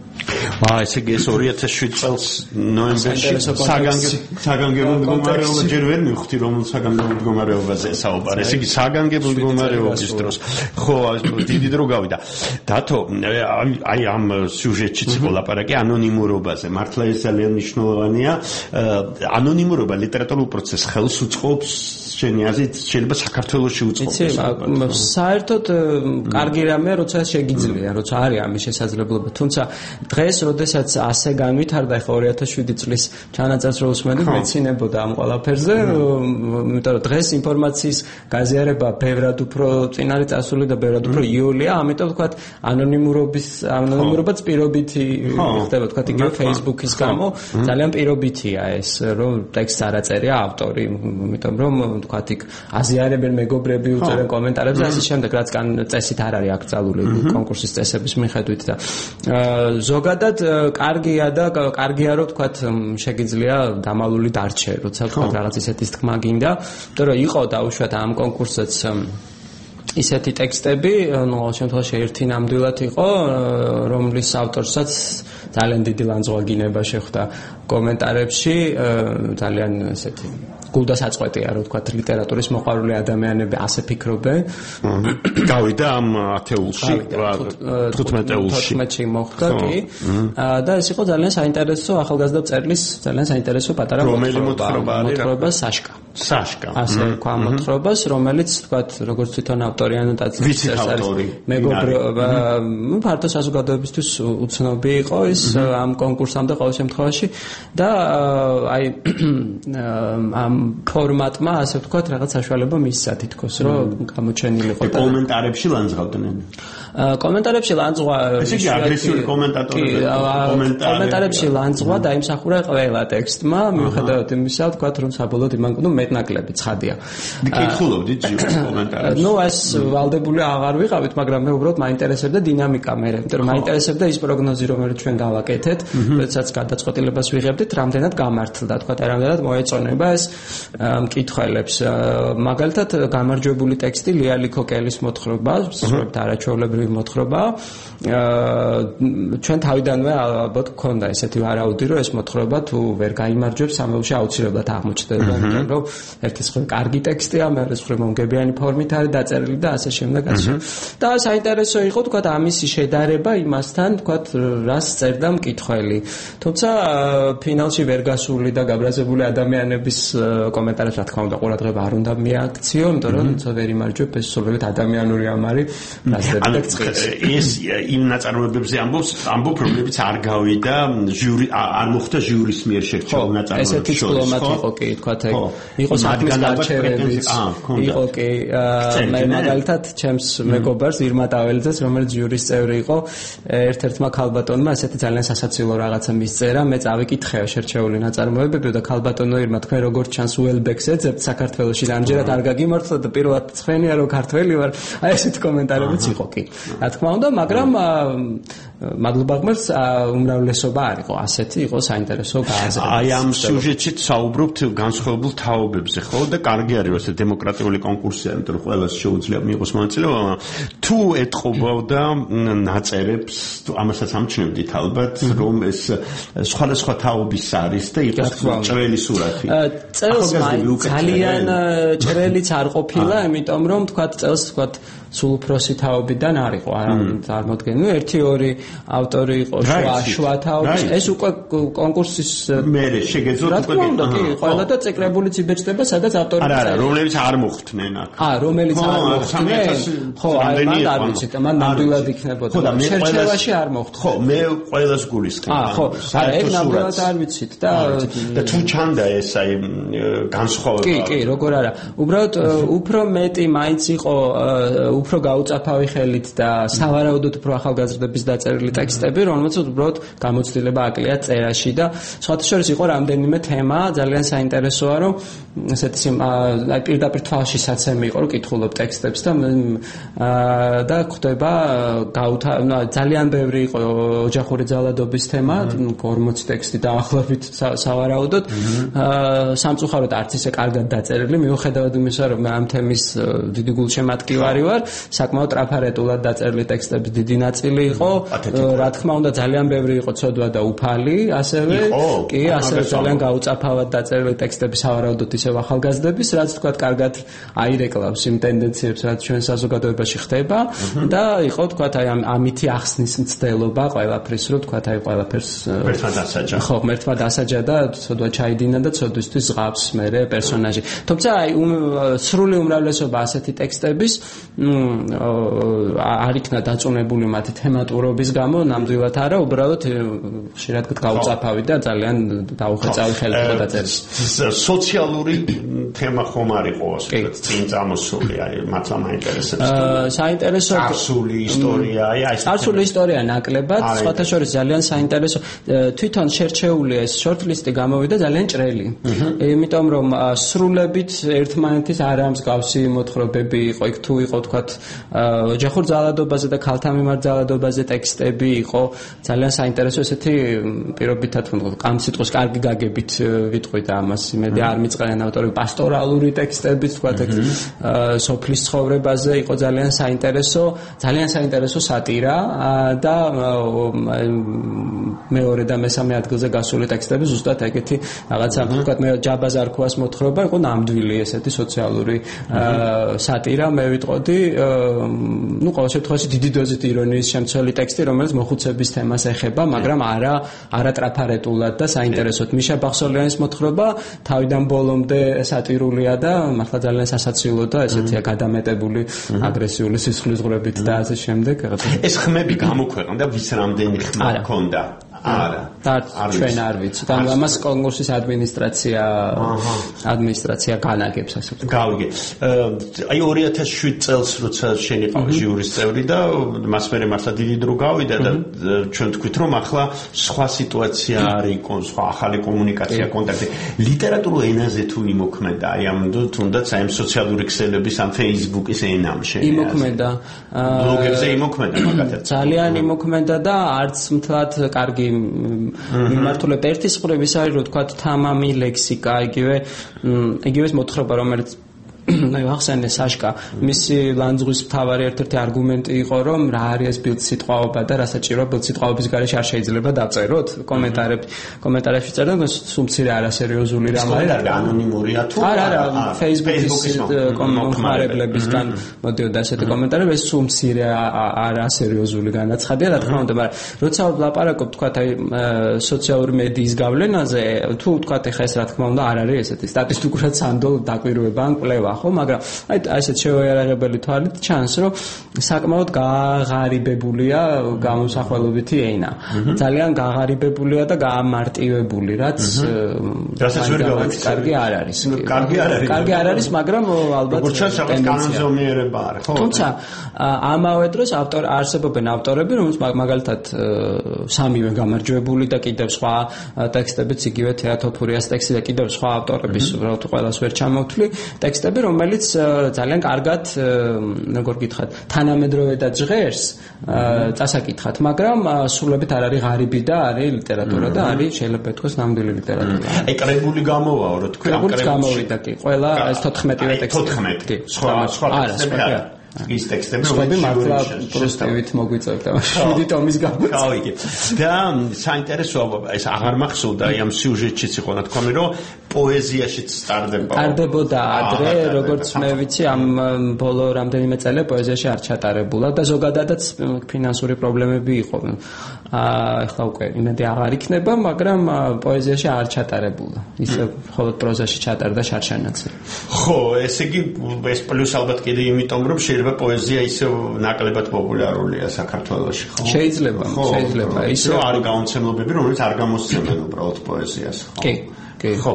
აა ესე იგი ეს ორი ათას შვიდ წელს ნოემბერში საგანგებო მდგომარეობა ჯერ ვერ მივხვდი რომ საგანგებო მდგომარეობაზე საუბარი. ესე იგი საგანგებო მდგომარეობის დროს ხო დიდი დრო გავიდა. დათო აი ამ სიუჟეტშიც იყო ლაპარაკი ანონიმურობაზე. მართლა ეს ძალიან მნიშვნელოვანია. ანონიმურობა ლიტერატურულ პროცესს ხელს უწყობს შენი აზრით შეიძლება საქართველოში უწყობს. საერთოდ კარგი რამეა როცა შეგიძლია, როცა არის ამის შესაძლებლობა. თუმცა დღეს, როდესაც ასე განვითარდა ხო ორი ათას შვიდი წლის ჩანაწერს რო უსმენდი, მეცინებოდა ამ ყველაფერზე, იმიტომ რომ დღეს ინფორმაციის გაზიარება ბევრად უფრო წინ არის წასული და ბევრად უფრო იოლია, ამიტომ ვთქვათ ანონიმურობის ანონიმურობაც პირობითი ხდება, ვთქვათ იგივე Facebook-ის გამო ძალიან პირობითია ეს, რომ ტექსტს არ აწერია ავტორი, იმიტომ რომ ვთქვათ იქ აზიარებენ მეგობრები უწერენ კომენტარებს და ასე შემდეგ, რაც კან წესით არ არის აკრძალული კონკურსის წესების მიხედვით და ზოგადად კარგია და კარგია რომ თქვათ შეგიძლია დამალული დარჩე, როცა თქვათ რაღაც ისეთის თქმა გინდა, იმიტომ რომ იყო დაუშვათ ამ კონკურსზეც ისეთი ტექსტები, ну, ყოველ შემთხვევაში ერთი ნამდვილად იყო, რომლის ავტორსაც ძალიან დიდი ლანძღვაგინება შეხვდა კომენტარებში, ძალიან ესეთი გულდასაწყვეტია, რომ თქვათ ლიტერატურის მოყვარული ადამიანები ასე ფიქრობენ. გავიდა ამ ათეულში, თხუთმეტეულში. თხუთმეტში მოხდა კი. და ეს იყო ძალიან საინტერესო ახალგაზრდა მწერლის ძალიან საინტერესო პატარა მოთხრობა. მოთხრობა საშკა. საშკა. ასე თქვა მოთხრობას, რომელიც თქვათ როგორც თვითონ ავტორი ანოტაციის ეს არის მეგობრობა, ფართო საზოგადოებისთვის უცნობი იყო ის ამ კონკურსამდე ყოველ შემთხვევაში და აი ამ ფორმატმა ასე ვთქვათ რაღაც საშუალება მისცა თითქოს რომ გამოჩენილიყო და კომენტარებში ლანძღავდნენ. კომენტარებში ლანძღვა ესე იგი აგრესიული კომენტატორები კომენტარებში ლანძღვა დაიმსახურა ყველა ტექსტმა მიუხედავად იმისა ვთქვათ რომ საბოლოოდ იმან ნუ მეტნაკლები ცხადია. კითხულობდით კომენტარებში. ნუ ეს ვალდებული აღარ ვიყავით, მაგრამ მე უბრალოდ მაინტერესებდა დინამიკა მე, იმიტომ რომ მაინტერესებდა ის პროგნოზი რომელიც ჩვენ გავაკეთეთ, როდესაც გადაწყვეტილებას ვიღებდით, რამდენად გამართლდა, თქვა და რამდენად მოეწონება ეს მკითხველებს. მაგალითად, გამარჯვებული ტექსტი ლიალი ქოკელის მოთხრობა, სწორედ არაჩვეულებრივი მოთხრობა. ჩვენ თავიდანვე ალბათ გქონდა ესეთი ვარაუდი, რომ ეს მოთხრობა თუ ვერ გაიმარჯვებს, სამეულში აუცილებლად აღმოჩნდება, იმიტომ რომ ერთის მხრივ კარგი ტექსტია, მეორის მხრივ მომგებიანი ფორმით არის დაწერილი და ასე შემდეგ, ასე. და საინტერესო იყო, თქვა, ამისი შედარება იმასთან, თქვა, რას წერდა მკითხველი. თუმცა ფინალში ვერ გასული და გაბრაზებული ადამიანების კომენტარებს რა თქმა უნდა ყურადღება არ უნდა მიაქციო, იმიტომ რომ თვითონ ვერ იმარჯვებ ეს სულებით ადამიანური ამარი ფრაზები და წყლის. ეს იმ ნაწარმოებებზე ამბობს, ამბობ რომლებიც არ გავიდა ჟიური არ მოხდა ჟიურის მიერ შერჩეულ ნაწარმოებებს. ესეთი დიპლომატი იყო კი, თქვა, იყო საქმის გარჩევებიც. იყო კი მე მაგალითად ჩემს მეგობარს ირმა ტაველიძეს, რომელიც ჟიურის წევრი იყო, ერთ-ერთმა ქალბატონმა ესეთი ძალიან სასაცილო რაღაცა მისწერა, მე წავიკითხეო შერჩეული ნაწარმოებები და ქალბატონო ირმა თქვენ როგორც ჩანს უელბექს ეძებთ საქართველოში და ამჯერად არ გაგიმართლა და პირველად ცხენია რომ ქართველი ვარ. აი ესეთი კომენტარებიც იყო კი. რა თქმა უნდა, მაგრამ მადლობა ღმერთს უმრავლესობა არ იყო ასეთი, იყო საინტერესო გააზრება. აი ამ სიუჟეტშიც საუბრობთ განსხვავებულ თაობებზე, ხო? და კარგი არის ეს დემოკრატიული კონკურსია, იმიტომ რომ ყველას შეუძლია მიიღოს მონაწილეობა. თუ ეთყობოდა ნაწერებს, ამასაც ამჩნევდით ალბათ, რომ ეს სხვადასხვა თაობის არის და იყოს ჭრელი სურათი. წელს ძალიან ჭრელიც არ ყოფილა, იმიტომ რომ თქვა წელს თქვა სულ უფროსი თაობიდან არ იყო წარმოდგენილი. ნუ ერთი ორი ავტორი იყო შუა თაობის. ეს უკვე კონკურსის მე შეგეძლოთ უკვე კი, ყველა და წეკრებულიც იბეჭდება, სადაც ავტორი არა, არა, რომლებიც არ მოხვდნენ აქ. აა, რომელიც არ მოხვდნენ. ხო, აი, მან არ ვიცით, მან ნამდვილად იქნებოდა. შერჩევაში არ მოხვდა. ხო, მე ყველას გულისხმობ. აა, ხო, არა, ეგ ნამდვილად არ ვიცით და და თუ ჩანდა ეს აი განსხვავება. კი, კი, როგორ არა. უბრალოდ უფრო მეტი მაინც იყო უფრო გაუწაფავი ხელით და სავარაუდოდ უფრო ახალგაზრდების დაწერილი ტექსტები, რომელსაც უბრალოდ გამოცდილება აკლია წერაში და სხვათა შორის იყო რამდენიმე თემა, ძალიან საინტერესოა, რომ ესეთი აი პირდაპირ თვალშისაცემი იყო, რომ კითხულობ ტექსტებს და და ხდება გაუთა ძალიან ბევრი იყო ოჯახური ძალადობის თემა, ორმოცი ტექსტი დაახლოებით სავარაუდოდ. სამწუხაროდ არც ისე კარგად დაწერილი, მიუხედავად იმისა, რომ ამ თემის დიდი გულშემატკივარი ვარ. საკმაოდ ტრაფარეტულად დაწერილი ტექსტების დიდი ნაწილი იყო, რა თქმა უნდა ძალიან ბევრი იყო ცოდვა და უფალი, ასევე კი, ასევე ძალიან გაუწაფავად დაწერილი ტექსტები სავარაუდოდ ისევ ახალგაზრდების, რაც თქვა კარგად აირეკლავს იმ ტენდენციებს, რაც ჩვენ საზოგადოებაში ხდება და იყო თქვა აი ამითი ახსნის მცდელობა ყველაფრის, რომ თქვა აი ყველაფერს მერთმა დასაჯა. ხო, მერთმა დასაჯა და ცოდვა ჩაიდინა და ცოდვისთვის ზღავს მერე პერსონაჟი. თუმცა აი სრული უმრავლესობა ასეთი ტექსტების არ იქნა დაწუნებული მათი თემატურობის გამო, ნამდვილად არა, უბრალოდ ხშირად გაუწაფავი და ძალიან დაუხეწავი ხელით იყო დაწერილი. სოციალური თემა ხომ არ იყო ასე წინ წამოსული, აი მართლა მაინტერესებს. საინტერესო წარსული ისტორია, აი ეს წარსული ისტორია ნაკლებად, სხვათა შორის ძალიან საინტერესო. თვითონ შერჩეული ეს short-list-ი გამოვიდა ძალიან ჭრელი. იმიტომ რომ სრულებით ერთმანეთის არამსგავსი მოთხრობები იყო, იქ თუ იყო თქვათ ოჯახურ ძალადობაზე და ქალთა მიმართ ძალადობაზე ტექსტები იყო, ძალიან საინტერესო ესეთი პირობითად ამ სიტყვის კარგი გაგებით ვიტყვი და ამას იმედი არ მიწყენენ ავტორები, პასტორალური ტექსტები თქვათ სოფლის ცხოვრებაზე იყო ძალიან საინტერესო, ძალიან საინტერესო სატირა და მეორე და მესამე ადგილზე გასული ტექსტები ზუსტად ეგეთი რაღაცა თქვათ მე ჯაბაზარქუას მოთხრობა იყო ნამდვილი ესეთი სოციალური სატირა მე ვიტყოდი, ну ყოველ შემთხვევაში დიდი დოზით ირონიის შემცველი ტექსტი, რომელიც მოხუცების თემას ეხება, მაგრამ არა არა ტრაფარეტულად და საინტერესოდ. მიშა ბახსოლიანის მოთხრობა თავიდან ბოლომდე სატირულია და მართლა ძალიან სასაცილო და ესეთია გადამეტებული აგრესიული სისხლისღვრებით და ასე შემდეგ. ეს ხმები გამოქვეყნდა ვის რამდენი ხმა ჰქონდა? არა. და ჩვენ არ ვიცით. ანუ ამას კონკურსის ადმინისტრაცია ადმინისტრაცია განაგებს ასე ვთქვათ. გავიგე. აი ორი ათას შვიდ წელს როცა შენ იყავი ჟიურის წევრი და მას მერე მართლა დიდი დრო გავიდა და ჩვენ თქვით რომ ახლა სხვა სიტუაცია არის, სხვა ახალი კომუნიკაცია, კონტაქტი. ლიტერატურულ ენაზე თუ იმოქმედა, აი ამ თუნდაც აი ამ სოციალური ქსელების ამ Facebook-ის ენამში. იმოქმედა. ბლოგებზე იმოქმედა მაგათაც. ძალიან იმოქმედა და არც მთლად კარგი მიმართულებით. ერთი მხრივ ის არის რომ თქვა თამამი ლექსიკა, იგივე იგივე მოთხრობა რომელიც აი ახსენე საშკა მისი ლანძღვის მთავარი ერთ-ერთი არგუმენტი იყო რომ რა არის ეს ბილდსიტყვაობა და რა საჭიროა ბილდსიტყვაობის გარეშე არ შეიძლება დაწეროთ კომენტარები კომენტარებში წერენ სუმცირე არასერიოზული რამ არის ანონიმურია თუ არა არა Facebook-ის კომენტარებლებისგან მოდიოდა ასეთი კომენტარები ეს სუმცირე არასერიოზული განაცხადია რა თქმა უნდა მაგრამ როცა ვლაპარაკობ თქვა აი სოციალური მედიის გავლენაზე თუ თქვა ეხა ეს რა თქმა უნდა არ არის ესეთი სტატისტიკურად სანდო დაკვირვება ან კვლევა ხო, მაგრამ აი ასეთ შეუიარაღებელი თვალით ჩანს, რომ საკმაოდ გაღარიბებულია გამოსახველობითი ენა. ძალიან გაღარიბებულია და გაამარტივებული, რაც რასაც ვერ გავაკეთე. კარგი არ არის. კარგი არ არის. კარგი არ არის, მაგრამ ალბათ როგორც ჩანს, რაღაც კანონზომიერება არის, ხო? თუმცა ამავე დროს ავტორ არსებობენ ავტორები, რომლებიც მაგალითად სამივე გამარჯვებული და კიდევ სხვა ტექსტებიც იგივე თეატოფურიას ტექსტი და კიდევ სხვა ავტორების უბრალოდ ყველას ვერ ჩამოვთვლი ტექსტები რომელიც ძალიან კარგად როგორ გითხრათ თანამედროვე და ჟღერს წასაკითხად მაგრამ სულებით არ არის ღარიბი და არის ლიტერატურა და არის შეიძლება ითქვას ნამდვილი ლიტერატურა. აი კრებული გამოვაო რა თქვი ამ კრებულში გამოვიდა კი ყველა ეს თოთხმეტივე ტექსტი. თოთხმეტი. სხვა სხვა ტექსტები არა. ის ტექსტები რომლებიც მართლა პროსტივით მოგვიწევდა შვიდი ტომის გამო. გავიგე. და საინტერესოა ეს აღარ მახსოვდა აი ამ სიუჟეტშიც იყო ნათქვამი რომ პოეზიაშიც სტარდება. სტარდებოდა ადრე როგორც მე ვიცი ამ ბოლო რამდენიმე წელი პოეზიაში არ ჩატარებულა და ზოგადადაც ფინანსური პრობლემები იყო. ახლა უკვე იმედი აღარ იქნება მაგრამ პოეზიაში არ ჩატარებულა. ისე მხოლოდ პროზაში ჩატარდა შარშანაძე. ხო ესე იგი ეს პლუს ალბათ კიდე იმიტომ რომ პოეზია ისე ნაკლებად პოპულარულია საქართველოში, ხო? შეიძლება, შეიძლება. ისე არის გაუნცემლობები, რომელიც არ გამოსცემენ უბრალოდ პოეზიას, ხო? კი, კი. ხო.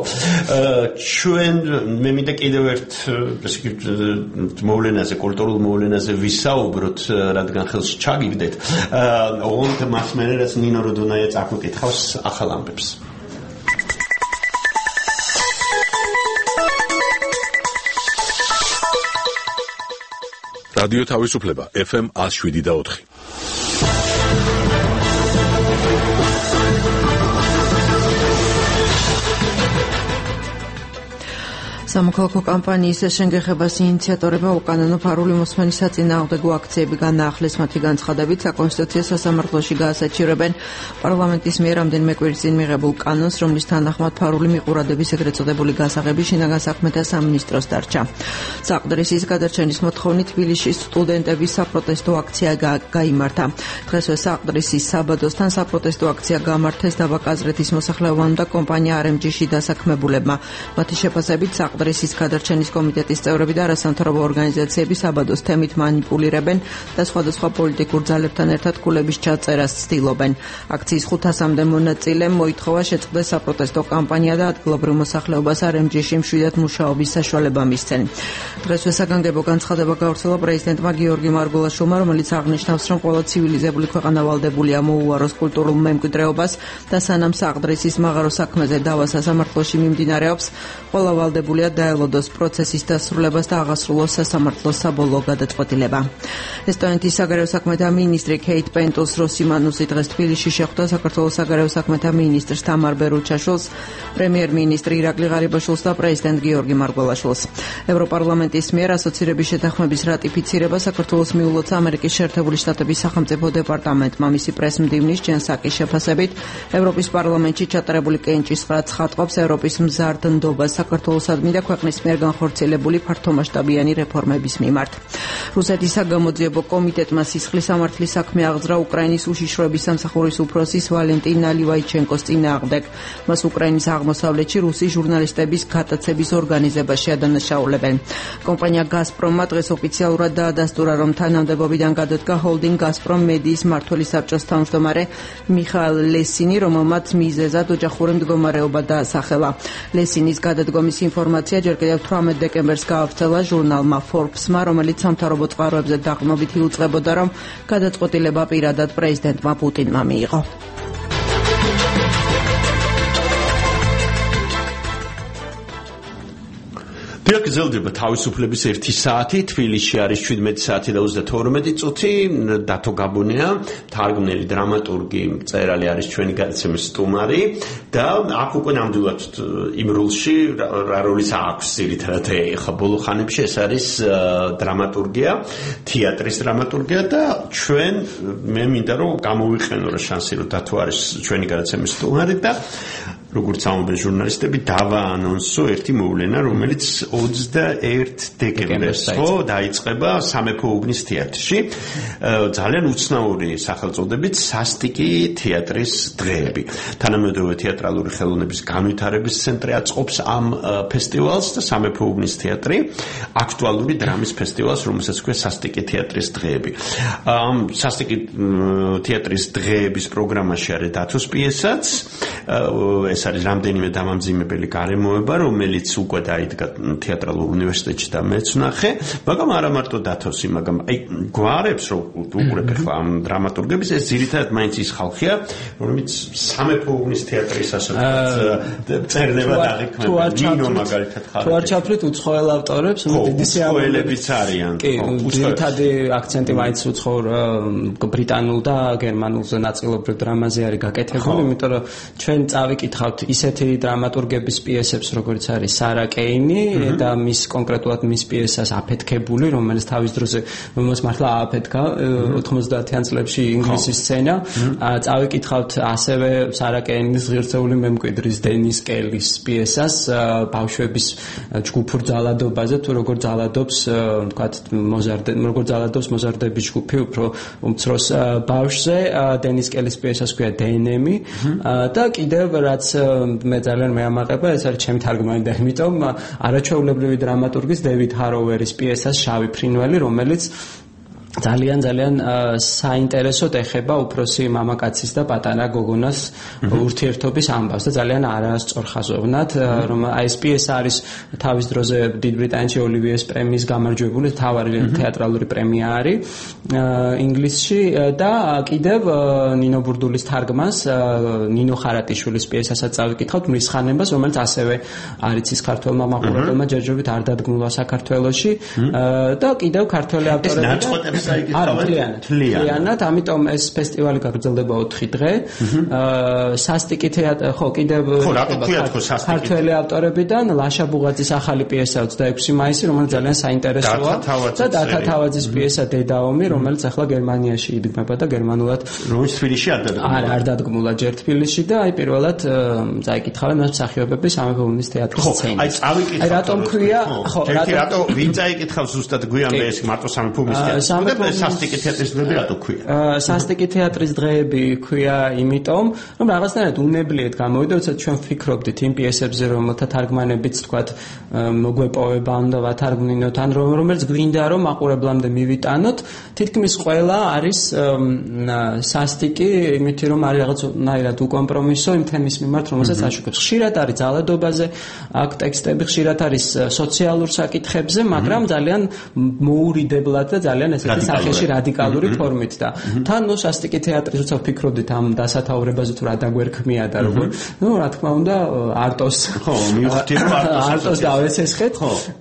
ჩვენ მე მინდა კიდევ ერთ ესე იგი მოვლენაზე, კულტურულ მოვლენაზე ვისაუბროთ, რადგან ხელში ჩაგიგდეთ. ოღონდ მას მერე რაც ნინო როდონაია წაგვიკითხავს ახალ ამბებს. რადიო თავისუფლება ეფ ემ ათს შვიდი და ოთხი. სამოქალაქო კამპანიის შენგეხებას ინიციატორებმა უკანონო ფარული მოსმენის საწინააღმდეგო აქციები განაახლეს. მათი განცხადებით საკონსტიტუციო სასამართლოში გაასაჩივრებენ პარლამენტის მიერ რამდენიმე კვირის წინ მიღებულ კანონს, რომლის თანახმად ფარული მიყურადების ეგრეთ წოდებული გასაღები შინაგან საქმეთა სამინისტროს დარჩა. საყდრისის გადარჩენის მოთხოვნით თბილისში სტუდენტების საპროტესტო აქცია გაიმართა. დღესვე საყდრისის საბადოსთან საპროტესტო აქცია გამართეს დაბაკაზრეთის მოსახლეობამ და კომპანია არ ემ ჯი-ში დასაქმებულებმა. მათი შეფასებით საყდრისის გადარჩენის კომიტეტის წევრები და არასამთავრობო ორგანიზაციები საბადოს თემით მანიპულირებენ და სხვადასხვა პოლიტიკურ ძალებთან ერთად ქულების ჩაწერას ცდილობენ. აქციის ხუთასამდე მონაწილემ მოითხოვა შეწყდეს საპროტესტო კამპანია და ადგილობრივ მოსახლეობას არ ემ ჯი-ში მშვიდად მუშაობის საშუალება მისცენ. დღესვე საგანგებო განცხადება გავრცელა პრეზიდენტმა გიორგი მარგველაშვილმა, რომელიც აღნიშნავს, რომ ყველა ცივილიზებული ქვეყანა ვალდებულია მოუაროს კულტურულ მემკვიდრეობას და სანამ საყდრისის მაღარო საქმეზე დავა სასამართლოში მიმდინარეობს, ყველა ვალდებულია დაელოდოს პროცესის დასრულებას და აღასრულოს სასამართლოს საბოლოო გადაწყვეტილება. ესტონეთის საგარეო საქმეთა მინისტრი ქეით პენტუს-როსიმანუსი დღეს თბილისში შეხვდა საქართველოს საგარეო საქმეთა მინისტრს თამარ ბერუჩაშვილს, პრემიერ-მინისტრი ირაკლი ღარიბაშვილს და პრეზიდენტ გიორგი მარგველაშვილს. ევროპარლამენტის მიერ ასოცირების შეთანხმების რატიფიცირება საქართველოს მიულოცა ამერიკის შეერთებული შტატების სახელმწიფო დეპარტამენტმა. მისი პრესმდივნის ჯენ საკის შეფასებით, ევროპის პარლამენტში ჩატარებული კენჭის ცხრა ცხადყოფს ევროპის მზარდ ნდობას საქართველოსადმი და ქვეყნის მიერ განხორციელებული ფართომასშტაბიანი რეფორმების მიმართ. რუსეთის საგამოძიებო კომიტეტმა სისხლის სამართლის საქმე აღძრა უკრაინის უშიშროების სამსახურის უფროსის ვალენტინ ნალივაიჩენკოს წინააღმდეგ. მას უკრაინის აღმოსავლეთში რუსი ჟურნალისტების გატაცების ორგანიზებაში ადანაშაულებენ. კომპანია გაზპრომმა დღეს ოფიციალურად დაადასტურა, რომ თანამდებობიდან გადადგა ჰოლდინგ გაზპრომ მედიის მმართველი საბჭოს თავმჯდომარე მიხაილ ლესინი, რომელმაც მიზეზად ოჯახური მდგომარეობა დაასახელა. ლესინის გადადგომის ინფორმაცია ჯერ კიდევ თვრამეტ დეკემბერს გაავრცელა ჟურნალმა Forbes-მა, რომელიც სამთავრობო წყაროებზე დაყრდნობით იუწყებოდა, რომ გადაწყვეტილება პირადად პრეზიდენტმა პუტინმა მიიღო. დიახ, გრძელდება თავისუფლების ერთი საათი, თბილისში არის შვიდმეტი საათი და ოცდათორმეტი წუთი. დათო გაბუნია, თარგმნელი დრამატურგი, მწერალი არის ჩვენი გადაცემის სტუმარი და აქ უკვე ნამდვილად იმ როლში რა როლის აქვს ძირითადად ხა ბოლო ხანებში ეს არის დრამატურგია, თეატრის დრამატურგია და ჩვენ მე მინდა რომ გამოვიყენო რა შანსი რომ დათო არის ჩვენი გადაცემის სტუმარი და როგორც ამბობენ ჟურნალისტები, დავაანონსო ერთი მოვლენა, რომელიც ოცდაერთი დეკემბერს ხო დაიწყება სამეფო უბნის თეატრში. ძალიან უცნაური სახელწოდებით სასტიკი თეატრის დღეები. თანამედროვე თეატრალური ხელოვნების განვითარების ცენტრი აწყობს ამ ფესტივალს და სამეფო უბნის თეატრი აქტუალური დრამის ფესტივალს, რომელსაც ქვია სასტიკი თეატრის დღეები. ამ სასტიკი თეატრის დღეების პროგრამაში არის დათოს პიესაც. ეს არის რამდენიმე დამამძიმებელი გარემოება, რომელიც უკვე დაიდგა თეატრალურ უნივერსიტეტში და მეც ვნახე, მაგრამ არა მარტო დათოსი, მაგრამ აი გვარებს რომ უყურებ ახლა ამ დრამატურგების, ეს ძირითადად მაინც ის ხალხია, რომელიც სამეფო უბნის თეატრის ასოციაციას წერდება და აღიქმება. ნინო მაგალითად ხარ. თუ არ ჩაფრით უცხოელ ავტორებს, დიდი სიამოვნებიც არიან. კი, ძირითადი აქცენტი მაინც უცხოურ ბრიტანულ და გერმანულზე ნაწილობრივ დრამაზე არის გაკეთებული, იმიტომ რომ ჩვენ წავიკითხავთ ისეთი დრამატურგების პიესებს, როგორც არის სარა კეინი და მის კონკრეტულად მის პიესას აფეთქებული, რომელიც თავის დროზე რომელს მართლა ააფეთქა ოთხმოცდაათიან წლებში ინგლისის სცენა. წავიკითხავთ ასევე სარა კეინის ღირსეული მემკვიდრის დენის კელის პიესას ბავშვების ჯგუფურ ძალადობაზე, თუ როგორ ძალადობს, თქვათ, მოზარდე, როგორ ძალადობს მოზარდების ჯგუფი უფრო უმცროს ბავშვზე. დენის კელის პიესას ქვია დენემი და კიდევ რაც მე ძალიან მეამაყება, ეს არის ჩემი თარგმანი და იმიტომ არაჩვეულებრივი დრამატურგის დევიდ ჰაროვერის პიესას შავი ფრინველი, რომელიც ძალიან ძალიან საინტერესოდ ეხება უფროსი მამაკაცის და პატარა გოგონას ურთიერთობის ამბავს და ძალიან არასწორხაზოვნად, რომ აი ეს პიესა არის თავის დროზე დიდ ბრიტანეთში ოლივიეს პრემიის გამარჯვებული, თავარი თეატრალური პრემია არის ინგლისში და კიდევ ნინო ბურდულის თარგმანს, ნინო ხარატიშვილის პიესასაც წავიკითხავთ, მრისხანებას, რომელიც ასევე არის ის ქართველმა მაყურებელმა ჯერჯერობით არ დადგმულა საქართველოში და კიდევ ქართველი ავტორები წაიკითხავენ? არა, მთლიანად. მთლიანად, ამიტომ ეს ფესტივალი გაგრძელდება ოთხი დღე. აა სასტიკი თეატრი, ხო, კიდევ ხო, რატო ქვია თქო სასტიკი? ქართველი ავტორებიდან ლაშა ბუღაძის ახალი პიესა ოცდაექვსი მაისი, რომელიც ძალიან საინტერესოა. და დათა თავაძის პიესა დედაომი, რომელიც ახლა გერმანიაში იდგმება და გერმანულად რომელიც თბილისში არ დადგმულა. არა, არ დადგმულა ჯერ თბილისში და აი პირველად წაიკითხავენ მას მსახიობები სამეფო ომის თეატრის სცენაზე. აი წავიკითხავ. აი რატომ ქვია, ხო, რატო რატო ვინ წაიკითხავს ზუსტად გვიანდა ეს მარტო სამეფო ომის თეატრი და სასტიკი თეატრის დღეები რატო ქვია? სასტიკი თეატრის დღეები ქვია იმიტომ, რომ რაღაცნაირად უნებლიეთ გამოვიდა, როცა ჩვენ ვფიქრობდით იმ პიესებზე, რომელთა თარგმანებიც თქვათ მოგვეპოვება უნდა ვათარგმნინოთ, ან რომელიც გვინდა რომ მაყურებლამდე მივიტანოთ, თითქმის ყველა არის სასტიკი, იმითი რომ არის რაღაცნაირად უკომპრომისო იმ თემის მიმართ, რომელსაც აშუქებს. ხშირად არის ძალადობაზე, აქ ტექსტები ხშირად არის სოციალურ საკითხებზე, მაგრამ ძალიან მოურიდებლად და ძალიან ესეთი სახეში რადიკალური ფორმით და თან ნუ სასტიკი თეატრის როცა ვფიქრობდით ამ დასათაურებაზე თუ რა დაგვერქმია და როგორ, ნუ რა თქმა უნდა არტოს ხო, მივხვდი რომ არტოს დავეცესხეთ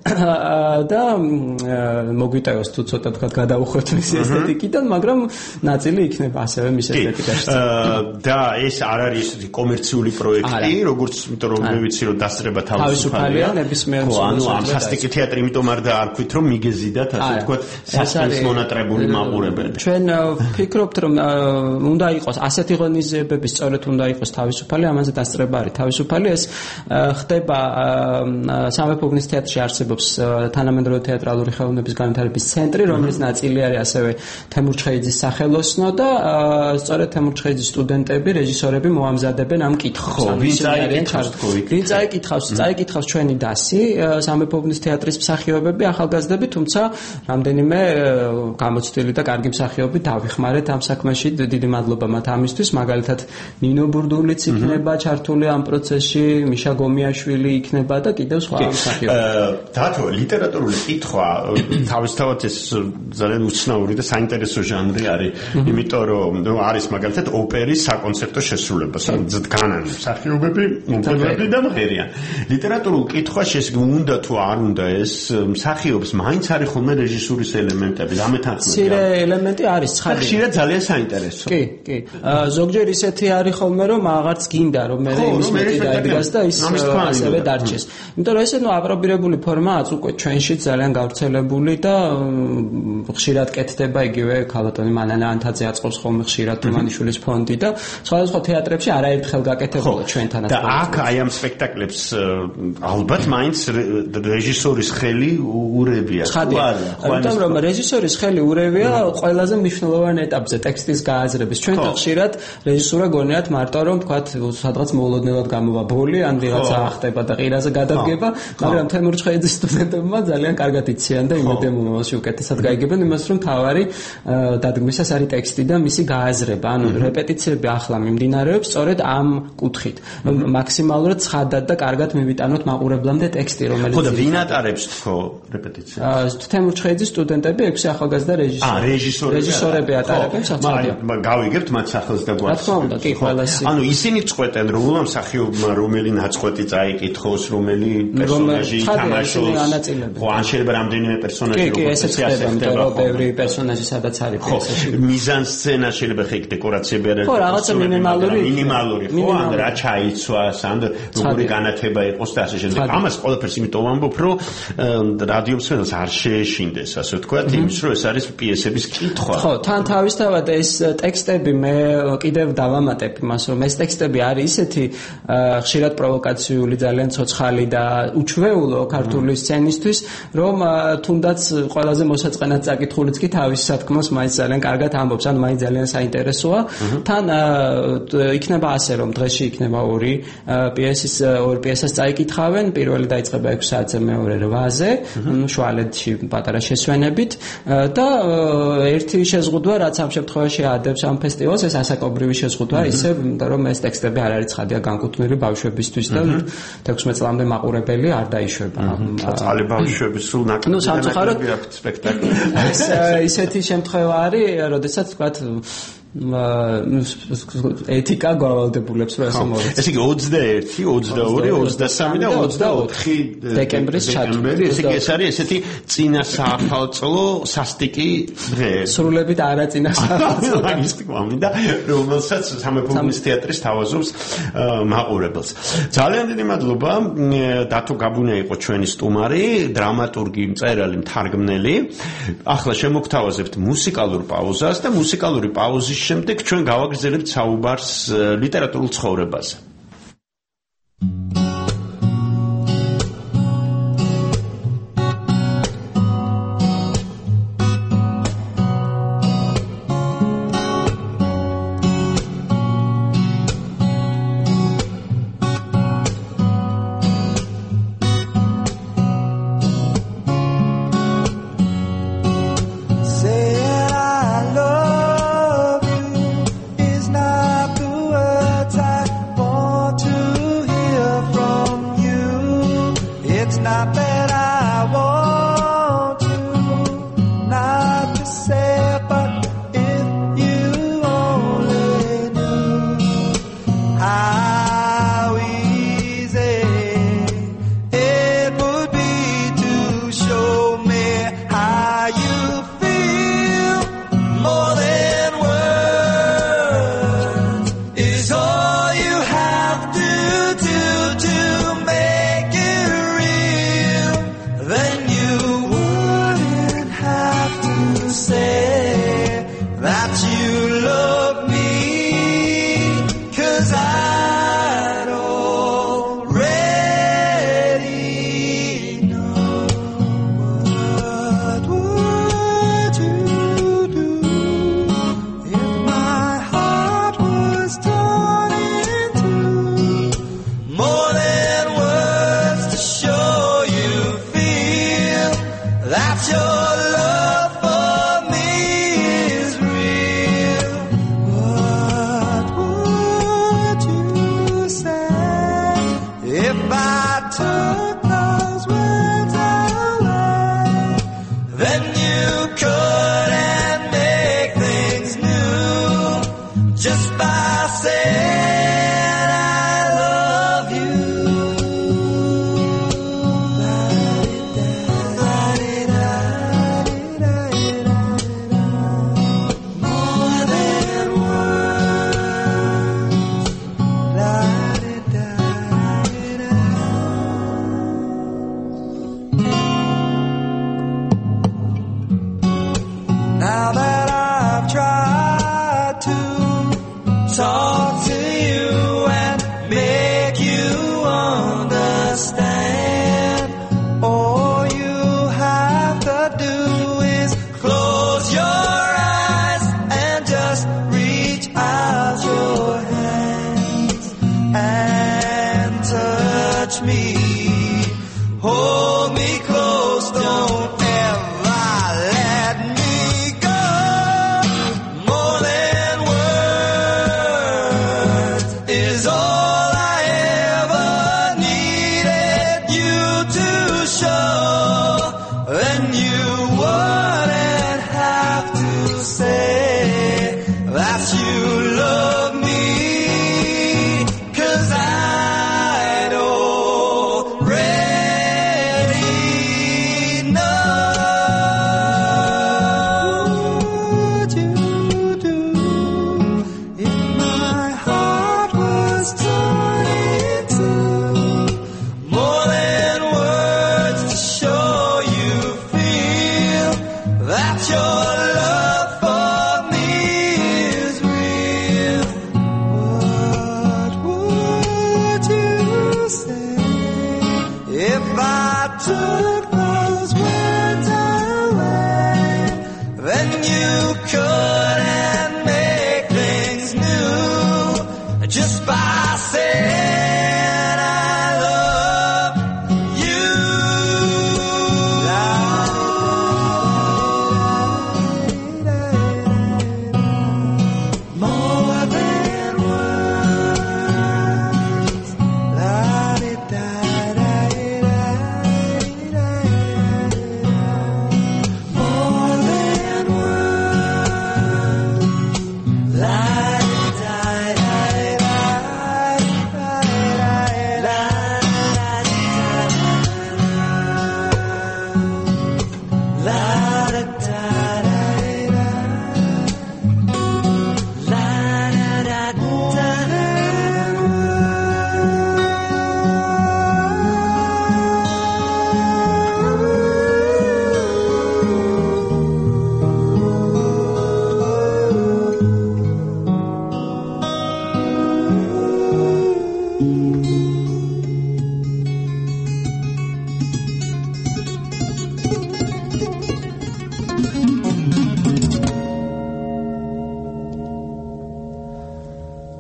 და მოგვიტევოს თუ ცოტა თქვა გადაუხვევთ მის ესთეტიკიდან, მაგრამ ნაწილი იქნება ასევე მის ესთეტიკაში. და ეს არ არის ისეთი კომერციული პროექტი, როგორც იმიტომ რომ მე ვიცი რომ დასწრება თავისუფალია, ნებისმიერ ხო, ანუ ამ სასტიკი თეატრი იმიტომ არ დაარქვით რომ მიგეზიდათ, ასე ვთქვათ, სასწრაფოს მონატრებული მაყურებელი. ჩვენ ვფიქრობთ რომ უნდა იყოს ასეთი ღონისძიებები, სწორედ უნდა იყოს თავისუფალი, ამაზე დასწრება არის თავისუფალი. ეს ხდება სამეფო ომის თეატრში არსებობს თანამედროვე თეატრალური ხელოვნების განვითარების ცენტრი, რომლის ნაწილი არის ასევე თემურ ჩხეიძის სახელოსნო და სწორედ თემურ ჩხეიძის სტუდენტები, რეჟისორები მოამზადებენ ამ კითხვას. ვინ წაიკითხავს თქო იქ? ვინ წაიკითხავს? წაიკითხავს ჩვენი დასი, სამეფო ომის თეატრის მსახიობები, ახალგაზრდები, თუმცა რამდენიმე გამოცდილი და კარგი მსახიობი დავიხმარეთ ამ საქმეში. დიდი მადლობა მათ ამისთვის. მაგალითად, ნინო ბურდულიც იქნება ჩართული ამ პროცესში, მიშა გომიაშვილი იქნება და კიდევ სხვა მსახიობები. დათო, ლიტერატურული კითხვა თავისთავად ეს ძალიან უცნაური და საინტერესო ჟანრი არის, იმიტომ რომ არის მაგალითად ოპერის საკონცერტო შესრულება, სადაც დგანან მსახიობები, მომღერლები და მღერიან. ლიტერატურულ კითხვაში ეს უნდა თუ არ უნდა ეს მსახიობს მაინც არის ხოლმე რეჟისურის ელემენტები, ამეთანხმებით. ცირე ელემენტი არის, ცხადია. ხშირად ძალიან საინტერესო. კი, კი. ზოგჯერ ისეთი არის ხოლმე რომ აღარც გინდა რომ მე ის მეტი დაიდგას და ის ასევე დარჩეს. იმიტომ რომ ესე ნუ აპრობირებული ფორმაა უკვე ჩვენში ძალიან გავრცელებული და ხშირად კეთდება იგივე ქალბატონი მანანა ანთაძე აწყობს ხოლმე ხშირად თუმანიშვილის ფონდი და სხვადასხვა თეატრებში არაერთხელ გაკეთებულა ჩვენთანაც. და აქ აი ამ სპექტაკლებს ალბათ მაინც რეჟისორის ხელი ურევია. ხადია. იმიტომ რომ რეჟისორის ხელი ურევია ყველაზე მნიშვნელოვან ეტაპზე ტექსტის გააზრების. ჩვენ ხშირად რეჟისურა გონიათ მარტო რომ თქვათ სადღაც მოულოდნელად გამოვა ბოლი ან ვიღაცა ახტება და ყირაზე გადადგება, მაგრამ თემურ ჩხეიძის სტუდენტებმა ძალიან კარგად იციან და იმედია მომავალში უკეთესად გაიგებენ იმას რომ თავარი დადგმისას არის ტექსტი და მისი გააზრება. ანუ რეპეტიციები ახლა მიმდინარეობს სწორედ ამ კუთხით. მაქსიმალურად ცხადად და კარგად მივიტანოთ მაყურებლამდე ტექსტი, რომელიც ხო და ვინ ატარებს თქო რეპეტიციას? თემურ ჩხეიძის სტუდენტები, ექვსი ახალგაზრდა რეჟისორი. აა, რეჟისორები. რეჟისორები ატარებენ საწოდია. გავიგებთ მათ სახელს და გვაქვს. რა თქმა უნდა, კი, ყველას. ანუ ისინი წყვეტენ რომ მსახიობმა რომელი ნაწყვეტი წაიკითხოს, რომელი პერსონაჟი ითამაშოს. ხო, ან შეიძლება რამდენიმე პერსონაჟი როგორც ეს ხდება, ბევრი პერსონაჟი სადაც არის პიესაში. მიზანსცენა შეიძლება ხე დეკორაციები არის. ხო, რაღაცა მინიმალური. მინიმალური, ხო, ან რა ჩაიცვას, ან როგორი განათება იყოს და ასე შემდეგ. ამას ყველაფერს იმიტომ ვამბობ, რომ რადიომსმენელს არ შეეშინდეს, ასე ვთქვათ, იმის რომ ეს არის პიესების კითხვა. ხო, თან თავისთავად ეს ტექსტები მე კიდევ დავამატებ იმას, რომ ეს ტექსტები არის ისეთი ხშირად პროვოკაციული, ძალიან ცოცხალი და უჩვეულო ქართული სცენისთვის, რომ თუნდაც ყველაზე მოსაწყენად წაკითხულიც კი თავის სათქმოს მაინც ძალიან კარგად ამბობს, ანუ მაინც ძალიან საინტერესოა. თან იქნება ასე, რომ დღეში იქნება ორი პიესის ორი პიესას წაიკითხავენ, პირველი დაიწყება ექვსი საათზე, მეორე რვაზე, შუალედში პატარა შესვენებით და ერთი შეზღუდვა, რაც ამ შემთხვევაში ადებს ამ ფესტივალს, ეს ასაკობრივი შეზღუდვა, ისე რომ ეს ტექსტები არ არის ცხადია განკუთვნილი ბავშვებისთვის და თექვსმეტ წლამდე მაყურებელი არ დაიშვება. წყალი ბავშვების სულ ნაკლები სპექტაკლი. ეს ისეთი შემთხვევა არის, როდესაც თქვათ ეთიკა გავალდებულებს რომ ესე მოვიცი. ესე იგი ოცდაერთი, ოცდაორი, ოცდასამი და ოცდაოთხი დეკემბრის ჩათვლით. ესე იგი ეს არის ესეთი წინა საახალწლო სასტიკი დღე. სრულებით არა წინა საახალწლო. მაგის თქმა მინდა, რომელსაც სამეფო თეატრის თავაზობს მაყურებელს. ძალიან დიდი მადლობა. დათო გაბუნია იყო ჩვენი სტუმარი, დრამატურგი, მწერალი, მთარგმნელი. ახლა შემოგთავაზებთ მუსიკალურ პაუზას და მუსიკალური პაუზის შემდეგ ჩვენ გავაგრძელებთ საუბარს ლიტერატურულ ცხოვრებაზე.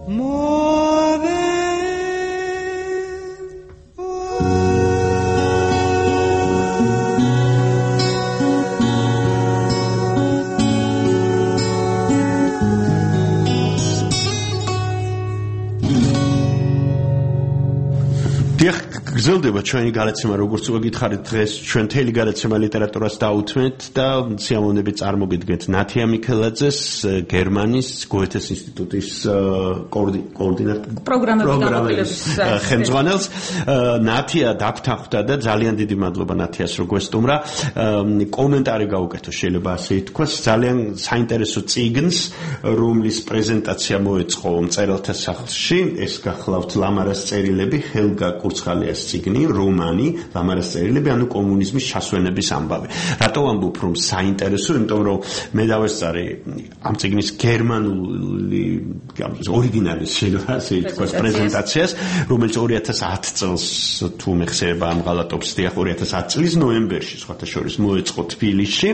გრძელდება ჩვენი გადაცემა, როგორც უკვე გითხარით, დღეს ჩვენ მთელი გადაცემა ლიტერატურას დაუთმეთ და სიამოვნებით წარმოგიდგენთ ნათია მიქელაძეს, გერმანიის გოეთეს ინსტიტუტის კოორდინატორ პროგრამების ხელმძღვანელს. ნათია დაფთანხმდა და ძალიან დიდი მადლობა ნათიას, რომ გვესტუმრა. კომენტარი გაუკეთო, შეიძლება ასე ითქვას, ძალიან საინტერესო წიგნს, რომლის პრეზენტაცია მოეწყო მწერალთა სახლში. ეს გახლავთ ლამარას წერილები, ჰელგა კურცხალიას წიგნი, რომანი, ლამარას წერილები, ანუ კომუნიზმის ჩასვენების ამბავი. რატო ვამბობ, რომ საინტერესო, იმიტომ რომ მე დავესწარი ამ წიგნის გერმანული ორიგინალის შეიძლება ასე ითქვას პრეზენტაციას, რომელიც ორი ათას ათი წელს თუ მეხსიერება ამ ღალატობს, დიახ, ორი ათას ათი წლის ნოემბერში სხვათა შორის მოეწყო თბილისში.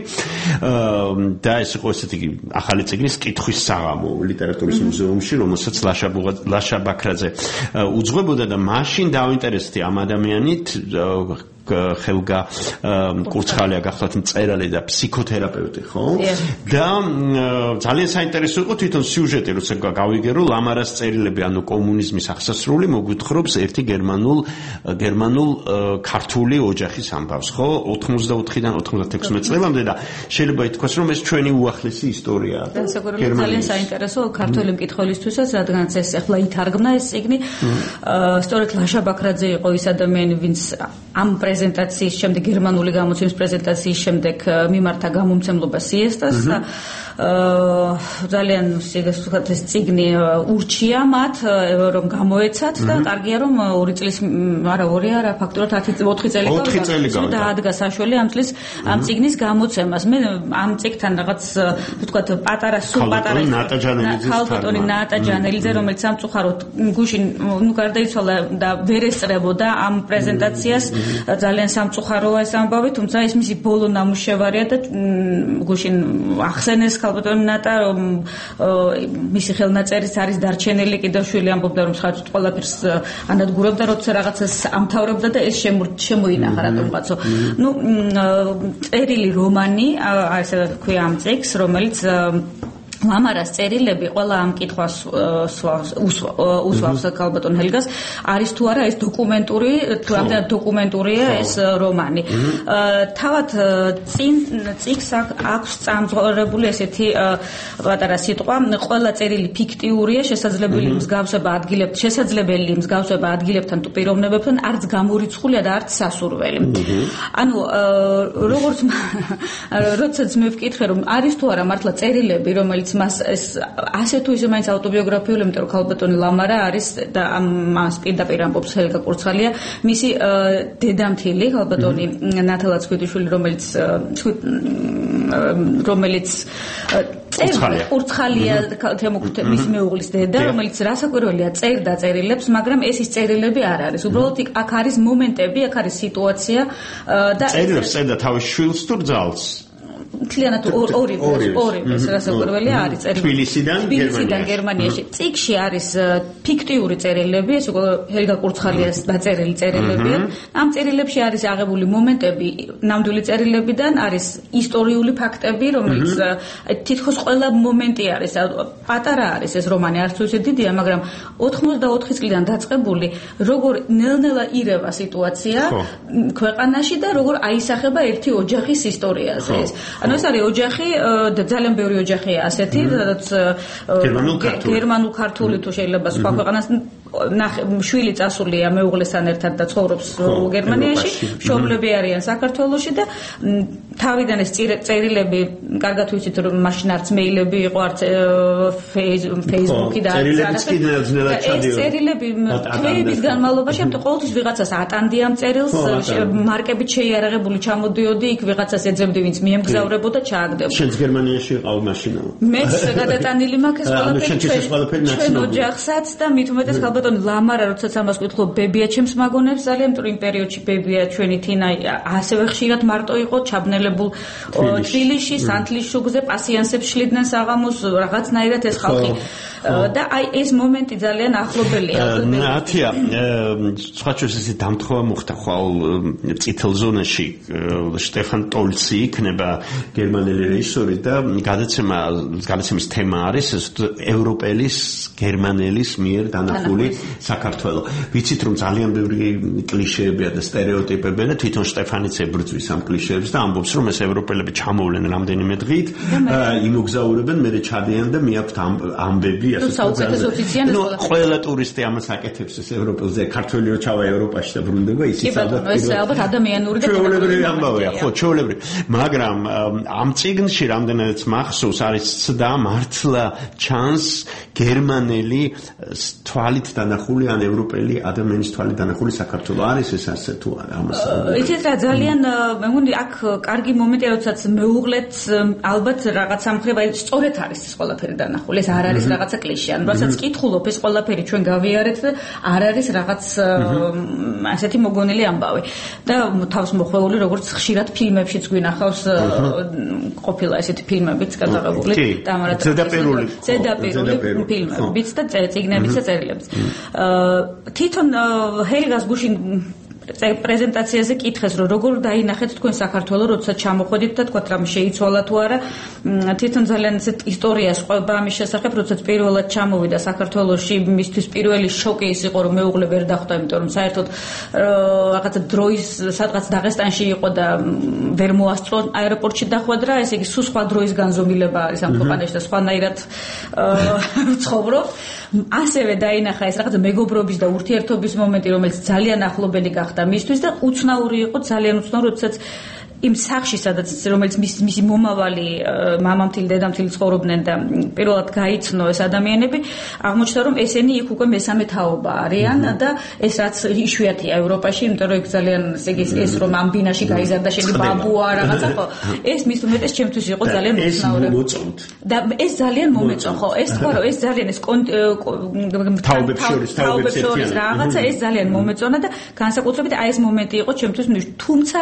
და ეს იყო ესეთი ახალი წიგნის კითხვის საღამო ლიტერატურის მუზეუმში, რომელსაც ლაშა ბაქრაძე უძღვებოდა და მაშინ დავინტერესდი ამ ადამიანით, ხელგა კურცხალია გახლავთ მწერალი და ფსიქოთერაპევტი, ხო? და ძალიან საინტერესო იყო თვითონ სიუჟეტი, როცა გავიგერო, ლამარას წერილები, ანუ კომუნიზმის აღსასრული მოგვითხრობს ერთი გერმანულ გერმანულ ქართული ოჯახის ამბავს, ხო? ოცდაოთხიდან ოცდათექვსმეტ წლამდე და შეიძლება ითქვას, რომ ეს ჩვენი უახლესი ისტორიაა. ძალიან საინტერესო ქართული მკითხველისთვისაც, რადგანაც ეს ახლა ითარგმნა ეს წიგნი. სწორედ ლაშა ბაქრაძე იყო ის ადამიანი, ვინც ამ პრეზენტაციის შემდეგ, გერმანული გამოცემის პრეზენტაციის შემდეგ მიმართა გამომცემლობა სიესტას და ძალიან ეს წიგნი ურჩია მათ, რომ გამოეცათ და კარგია, რომ ორი წლის, არა ორი არა, ფაქტურად ოთხი წელი გავიდა. დაადგა საშველი ამ წლის ამ წიგნის გამოცემას. მე ამ წიგნთან რაღაც ვთქვათ პატარა სულ პატარა ხალბატონი ნატა ჯანელიძე, რომელიც სამწუხაროდ გუშინ ნუ გარდაიცვალა და ვერ ესწრებოდა ამ პრეზენტაციას. ძალიან სამწუხაროა ეს ამბავი, თუმცა ეს მისი ბოლო ნამუშევარია და გუშინ ახსენეს ხალბატონი ნატა, რომ მისი ხელნაწერის არის დარჩენილი, კიდევ შვილი ამბობდა, რომ საერთოდ ყველაფერს ანადგურებდა, როცა რაღაცას ამთავრებდა და ეს შემოინახა რატომღაცო. ნუ წერილი რომანი, ასე ვთქვი ამ წიგნს, რომელიც ლამარას წერილები ყველა ამ კითხვას უსვავს ხალბატონ ჰელგას, არის თუ არა ეს დოკუმენტური, თუ რამდენად დოკუმენტურია ეს რომანი. თავად წინ წიგნს აქვს წამწვარებული ესეთი პატარა სიტყვა, ყველა წერილი ფიქტიურია, შესაძლებელი მსგავსება ადგილებთან, შესაძლებელი მსგავსება ადგილებთან თუ პიროვნებებთან, არც გამორიცხულია და არც სასურველი. ანუ როგორც როდესაც მე ვკითხე, რომ არის თუ არა მართლა წერილები, რომელიც მას ეს ასე თუ ისე მაინც ავტობიოგრაფიული, იმიტომ რომ ხალბატონი ლამარა არის და ამას პირდაპირ ამბობს ჰელგა კურცხალია, მისი დედამთილი ხალბატონი ნათალა ცხვიდიშვილი, რომელიც რომელიც კურცხალია თემოქრიტების მეუღლის დედა, რომელიც რასაკვირველია წერდა წერილებს, მაგრამ ეს ის წერილები არ არის. უბრალოდ აქ არის მომენტები, აქ არის სიტუაცია და წერილებს წერდა თავის შვილს თუ რძალს. მთლიანად ორი ორი ეს რასაკვირველია არის წერილი თბილისიდან გერმანიაში. წიგნში არის ფიქტიური წერილები, ეს უკვე ჰელგა კურცხალიას დაწერილი წერილებია. ამ წერილებში არის აღებული მომენტები ნამდვილი წერილებიდან, არის ისტორიული ფაქტები, რომელიც თითქოს ყველა მომენტი არის. პატარა არის ეს რომანი, არც ისე დიდია, მაგრამ ოცდაოთხი წლიდან დაწყებული, როგორ ნელ-ნელა ირევა სიტუაცია ქვეყანაში და როგორ აისახება ერთი ოჯახის ისტორიაზე ეს. ანუ ეს არის ოჯახი და ძალიან ბევრი ოჯახია ასეთი, სადაც გერმანულ ქართული თუ შეიძლება სხვა ქვეყანას შვილი წასულია მეუღლესთან ერთად და ცხოვრობს გერმანიაში, მშობლები არიან საქართველოში და თავიდან ეს წერილები, კარგად ვიცით რომ მაშინ არც მეილები იყო, არც ფეისბუქი და წერილების კიდნეა ჩადიოდა. წერილები თვეების განმავლობაში ამ ყოველთვის ვიღაცას ატანდი ამ წერილს, მარკებით შეიარაღებული ჩამოდიოდი, იქ ვიღაცას ეძებდი, ვინც მიემგზავრებოდა, ჩააგდებოდა. შენც გერმანიაში იყავ მაშინ? მეც გადატანილი მაქვს ეს ყველაფერი ჩვენ ოჯახსაც და მით უმეტეს ხალბატონი ლამარა, როდესაც ამას ვკითხულობ, ბებია ჩემს მაგონებს ძალიან, იმიტომ იმ პერიოდში ბებია ჩვენი თინა ასევე ხშირად მარტო იყო, ჩაბნელი გავრცელებულ თბილისში, სანთლისშუგზე პასიანსებს შლიდნენ საღამოს რაღაცნაირად ეს ხალხი და აი ეს მომენტი ძალიან ახლობელია. ათია, სხვაჩვენს ეს დამთხოვა მოხდა ხვალ წითელ ზონაში შტეფან ტოლცი იქნება გერმანელი რეჟისორი და გადაცემა გადაცემის თემა არის ევროპელის გერმანელის მიერ დანახული საქართველო. ვიცით რომ ძალიან ბევრი კლიშეებია და სტერეოტიპებია და თვითონ შტეფანიც ებრძვის ამ კლიშეებს და ამბობს რომ ეს ევროპელები ჩამოვლენ რამდენიმე დღით, იმოგზაურებენ, მერე ჩადიან და მიაქვთ ამბები ნუ ყველა ტურისტი ამას აკეთებს ეს ევროპელზე ქართველი რო ჩავა ევროპაში და ბრუნდება ისიც ალბათ ეს ალბათ ადამიანური და ჩვეულებრივი ამბავია ხო ჩვეულებრივი მაგრამ ამ წიგნში რამდენადაც მახსოვს არის ცდა მართლა ჩანს გერმანელი თვალით დანახული ან ევროპელი ადამიანის თვალით დანახული საქართველო არის ეს ასე თუ არა ამას იცით რა ძალიან მე მგონი აქ კარგი მომენტია როდესაც მეუღლეთ ალბათ რაღაცა მხრივ აი სწორედ არის ეს ყველაფერი დანახული ეს არ არის რაღაცა კლიშე ან რასაც კითხულობ ეს ყველაფერი ჩვენ გავიარეთ და არ არის რაღაც ასეთი მოგონილი ამბავი და თავს მოხვეული როგორც ხშირად ფილმებშიც გვინახავს ყოფილა ესეთი ფილმებიც გადაღებული თამარა ზედაპირული ზედაპირული ფილმებიც და წიგნებიც და წერილებიც თვითონ ჰელგას გუშინ პრეზენტაციაზე კითხეს რომ როგორ დაინახეთ თქვენ საქართველოს როდესაც ჩამოხვედით და თქვათ რამე შეიცვალა თუ არა თვითონ ძალიან ისეთ ისტორიას ყვება ამის შესახებ როდესაც პირველად ჩამოვიდა საქართველოში მისთვის პირველი შოკი ის იყო რომ მეუღლე ვერ დახვდა იმიტომ რომ საერთოდ რაღაცა დროის სადღაც დაღესტანში იყო და ვერ მოასწრო აეროპორტში დახვედრა ესე იგი სულ სხვა დროის განზომილება არის ამ ქვეყანაში და სხვანაირად ცხოვრობ ასევე დაინახა ეს რაღაცა მეგობრობის და ურთიერთობის მომენტი რომელიც ძალიან ახლობელი გახდა მისთვის და უცნაური იყო ძალიან უცნაური როდესაც იმ სახში სადაც რომელიც მისი მომავალი მამამთილი დედამთილი ცხოვრობდნენ და პირველად გაიცნო ეს ადამიანები აღმოჩნდა რომ ესენი იქ უკვე მესამე თაობა არიან და ეს რაც იშვიათია ევროპაში იმიტომ რომ იქ ძალიან ეს რომ ამ ბინაში გაიზარდა შენი ბაბუა რაღაცა ხო ეს მის უმეტეს ჩემთვის იყო ძალიან უცნაური და ეს ძალიან მომეწონ ხო ეს თქვა რომ ეს ძალიან ეს თაობებს შორის თაობებს შორის რაღაცა ეს ძალიან მომეწონა და განსაკუთრებით აი ეს მომენტი იყო ჩემთვის თუმცა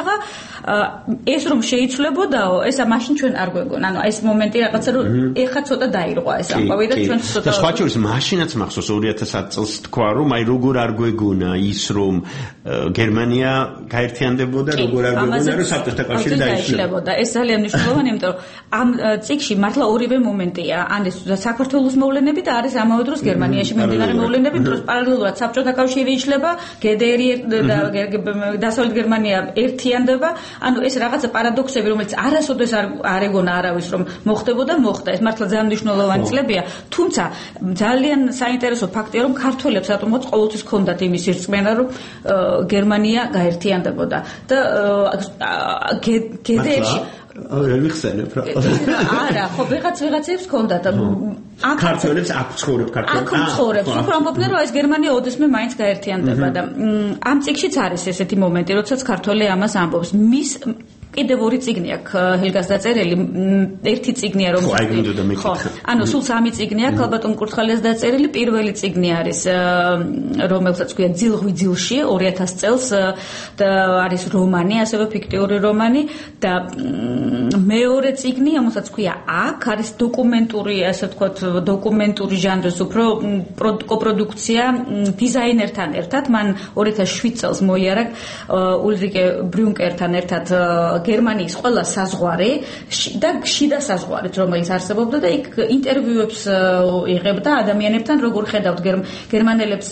ეს რომ შეიცვლებოდაო, ესა მაშინ ჩვენ არ გვეგონა. ანუ ეს მომენტი რაღაცა რომ ეხა ცოტა დაირღვა ეს ამბავი და ჩვენ ცოტა და სხვა შორის მაშინაც მახსოვს ორი ათას ათი წელს თქვა რომ აი როგორ არ გვეგონა ის რომ გერმანია გაერთიანდებოდა, როგორ არ გვეგონა რომ საბჭოთა კავშირი დაიშლებოდა. ეს ძალიან მნიშვნელოვანია, იმიტომ რომ ამ წიგში მართლა ორივე მომენტია. ან ეს საქართველოს მოვლენები და არის ამავე დროს გერმანიაში მიმდინარე მოვლენები, დროს პარალელურად საბჭოთა კავშირი იშლება, გედერი და დასავლეთ გერმანია ერთიანდება. ანუ ეს რაღაცა პარადოქსები, რომელიც არასოდეს არ არ ეგონა არავის რომ მოხდებოდა, მოხდა. ეს მართლა ძალიან მნიშვნელოვანი წლებია. თუმცა ძალიან საინტერესო ფაქტია, რომ ქართველებს ატომოც ყოველთვის ჰქონდათ იმის სირწმენა, რომ გერმანია გაერთიანდებოდა და გედერში არ მიხსენებ რა. არა, ხო, ვიღაც ვიღაცებს ჰქონდათ. ქართველებს აქ ცხოვრობ ქართველებს. აქ ცხოვრობ. უფრო ამბობდნენ, რომ ეს გერმანია ოდესმე მაინც გაერთიანდება და ამ წიგშიც არის ესეთი მომენტი, როდესაც ქართველი ამას ამბობს. მის კიდევ ორი წიგნი აქვს ჰელგას დაწერილი. ერთი წიგნია რომ ხო, ანუ სულ სამი წიგნი აქვს ალბათ უმკურთხალეს დაწერილი. პირველი წიგნი არის რომელსაც ქვია ძილღვი ძილში ორი ათას წელს და არის რომანი, ასევე ფიქტიური რომანი და მეორე წიგნი, რომელსაც ქვია აქ არის დოკუმენტური, ასე ვთქვათ, დოკუმენტური ჟანრის უფრო კოპროდუქცია დიზაინერთან ერთად. მან ორი ათას შვიდ წელს მოიარა ულრიკე ბრიუნკერთან ერთად გერმანიის ყველა საზღვარი და შიდა საზღვარით, რომელიც არსებობდა და იქ ინტერვიუებს იღებდა ადამიანებთან, როგორ ხედავთ გერმანელებს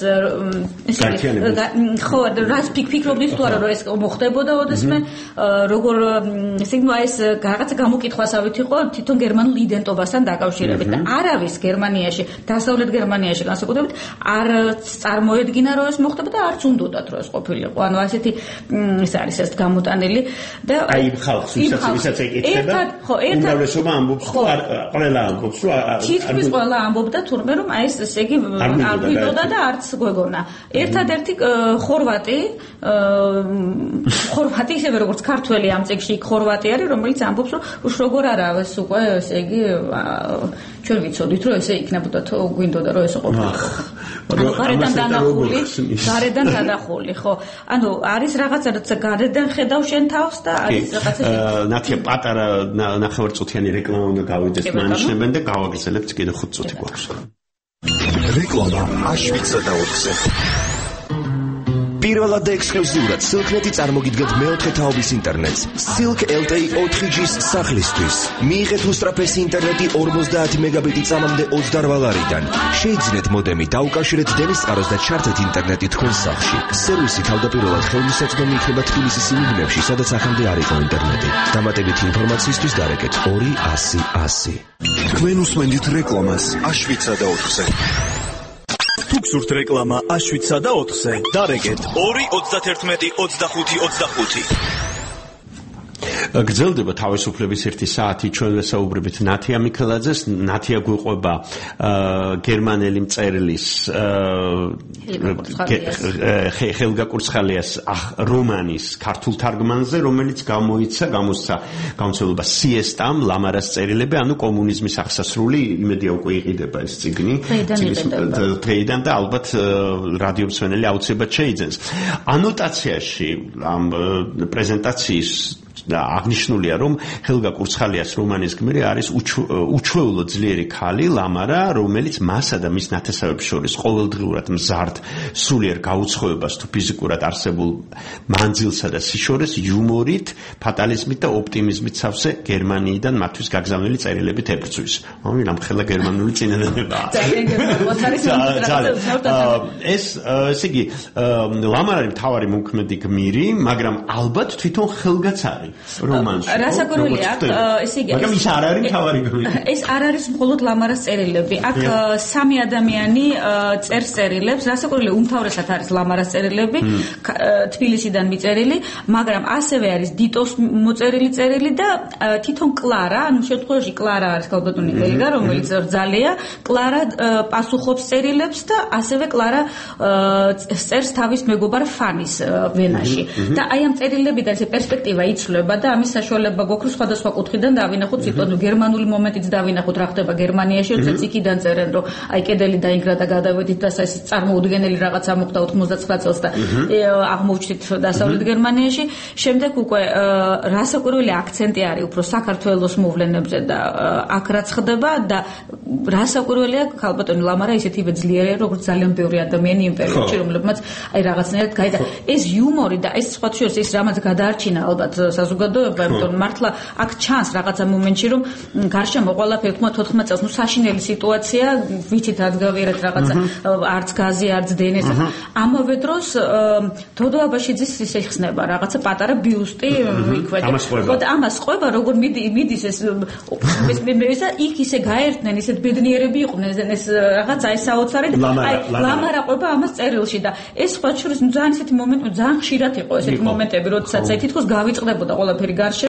ხო, რას ფიქრობდით თუ არა რომ ეს მოხდებოდა ოდესმე, როგორ ესე იგი ეს რაღაცა გამოკითხვასავით იყო თვითონ გერმანულ იდენტობასთან დაკავშირებით და არავის გერმანიაში, დასავლეთ გერმანიაში განსაკუთრებით არ წარმოედგინა რომ ეს მოხდება და არც უნდოდათ რომ ეს ყოფილიყო. ანუ ასეთი ეს არის ეს გამოტანილი და აი ხალხს ვისაც ვისაც ეკითხება უმრავლესობა ამბობს რომ ყველა ამბობს რომ თითქმის ყველა ამბობდა თურმე რომ აი ეს ესე იგი არ გვიდოდა და არც გვეგონა. ერთადერთი ხორვატი ხორვატი ისევე როგორც ქართველი ამ წიგში იქ ხორვატი არის რომელიც ამბობს რომ როგორ არა ეს უკვე ესე იგი ჩვენ ვიცოდით რომ ესე იქნებოდა თუ გვინდოდა რომ ესე ყოფილიყო. ანუ გარედან დანახული, გარედან დანახული, ხო. ანუ არის რაღაცა როცა გარედან ხედავ შენ თავს და არის რაღაცა ნათია პატარა ნახევარწუთიანი რეკლამა უნდა გავიდეს მანიშნებენ და გავაგრძელებთ კიდე ხუთ წუთი გვაქვს. რეკლამა აშვიცა და ოთხზე. პირველად და ექსკლუზიურად Silk.net-ი წარმოგიდგენთ მეოთხე თაობის ინტერნეტს. Silk ელ ტე ი ოთხ ჯის სახლისთვის. მიიღეთ უსწრაფესი ინტერნეტი ორმოცდაათი მეგაბიტი წამამდე ოცდაოთხ ლარიდან. შეიძინეთ მოდემი, დაუკავშირეთ დენის წყაროს და ჩართეთ ინტერნეტი თქვენ სახლში. სერვისი თავდაპირველად ხელმისაწვდომი იქნება თბილისის იმ უბნებში, სადაც ახამდე არ იყო ინტერნეტი. დამატებითი ინფორმაციისთვის დარეკეთ ორი ასი ასი. თქვენ უსმენთ რეკლამას აშვიცა და ოთხზე. თუ გსურთ რეკლამა აშვიცა და ოთხზე, დარეკეთ ორი ოცდათერთმეტი ოცდახუთი ოცდახუთი. გრძელდება თავისუფლების ერთი საათი, ჩვენ ვესაუბრებით ნათია მიქელაძეს. ნათია გვიყვება გერმანელი მწერლის ხელგა კურცხალიას რომანის ქართულ თარგმანზე, რომელიც გამოიცა, გამოსცა გამოცემულობა სიესტამ, ლამარას წერილები, ანუ კომუნიზმის აღსასრული, იმედია უკვე იყიდება ეს წიგნი. დღეიდან და ალბათ რადიომსმენელი აუცილებლად შეიძენს. ანოტაციაში ამ პრეზენტაციის და აღნიშნულია რომ ხელგა კურცხალიას რომანის გმირი არის უჩვეულო ძლიერი ქალი ლამარა, რომელიც მასა და მის ნათესავებს შორის ყოველდღიურად მზარდ სულიერ გაუცხოებას თუ ფიზიკურად არსებულ მანძილსა და სიშორეს იუმორით, ფატალიზმით და ოპტიმიზმით სავსე გერმანიიდან მათთვის გაგზავნილი წერილებით ებრძვის. ამი რამხელა გერმანული წინადადებაა. ეს ესე იგი ლამარა არის მთავარი მოქმედი გმირი, მაგრამ ალბათ თვითონ ხელგაც არის რომანში. რასაკვირველია, ესე იგი, მაგრამ ის არ არის მთავარი გმირი. ეს არ არის მხოლოდ ლამარას წერილები. აქ სამი ადამიანი წერს წერილებს. რასაკვირველია, უმთავრესად არის ლამარას წერილები, თბილისიდან მიწერილი, მაგრამ ასევე არის დიტოს მოწერილი წერილი და თვითონ კლარა, ანუ შემთხვევაში კლარა არის ქალბატონი ბელგა, რომელიც რძალია, კლარა პასუხობს წერილებს და ასევე კლარა წერს თავის მეგობარ ფანის ვენაში. და აი ამ წერილებიდან ეს პერსპექტივა იცვლება და ამის საშუალება გვაქვს სხვადასხვა კუთხიდან დავინახოთ სიტყვაზე გერმანული მომენტიც დავინახოთ რა ხდება გერმანიაში, როდესაც იქიდან წერენ რომ აი კედელი დაინგრა და გადავედით და ეს წარმოუდგენელი რაღაცა მოხდა ოთხმოცდათცხრა წელს და აღმოჩნდით დასავლეთ გერმანიაში. შემდეგ უკვე რასაკვირველი აქცენტი არის უფრო საქართველოს მოვლენებზე და აქ რაც ხდება და რასაკვირველია ქალბატონი ლამარა ისეთივე ძლიერია როგორც ძალიან ბევრი ადამიანი იმ პერიოდში რომლებმაც აი რაღაცნაირად გაიდა ეს იუმორი და ეს სხვა შორის ის რამაც გადაარჩინა ალბათ საზოგადოება, იმიტომ მართლა აქ ჩანს რაღაცა მომენტში რომ გარშემო ყველაფერი თქმა თოთხმეტ წელს ნუ საშინელი სიტუაცია, ვიცით ადგავიერეთ რაღაცა არც გაზი, არც დენეს. ამავე დროს დოდო აბაშიძის ის ეხსნება რაღაცა პატარა ბიუსტი იქვე. ხოდა ამას ყვება როგორ მიდის ეს ეს იქ ისე გაერთნენ, ისეთ ბედნიერები იყვნენ ეს რაღაცა ეს საოცარი და აი ლამარა ყვება ამას წერილში და ეს სხვა შორის ძალიან ისეთი მომენტი ძალიან ხშირად იყო ესეთი მომენტები, როდესაც აი თითქოს გავიწყდებოდა ყველაფერი გარშემო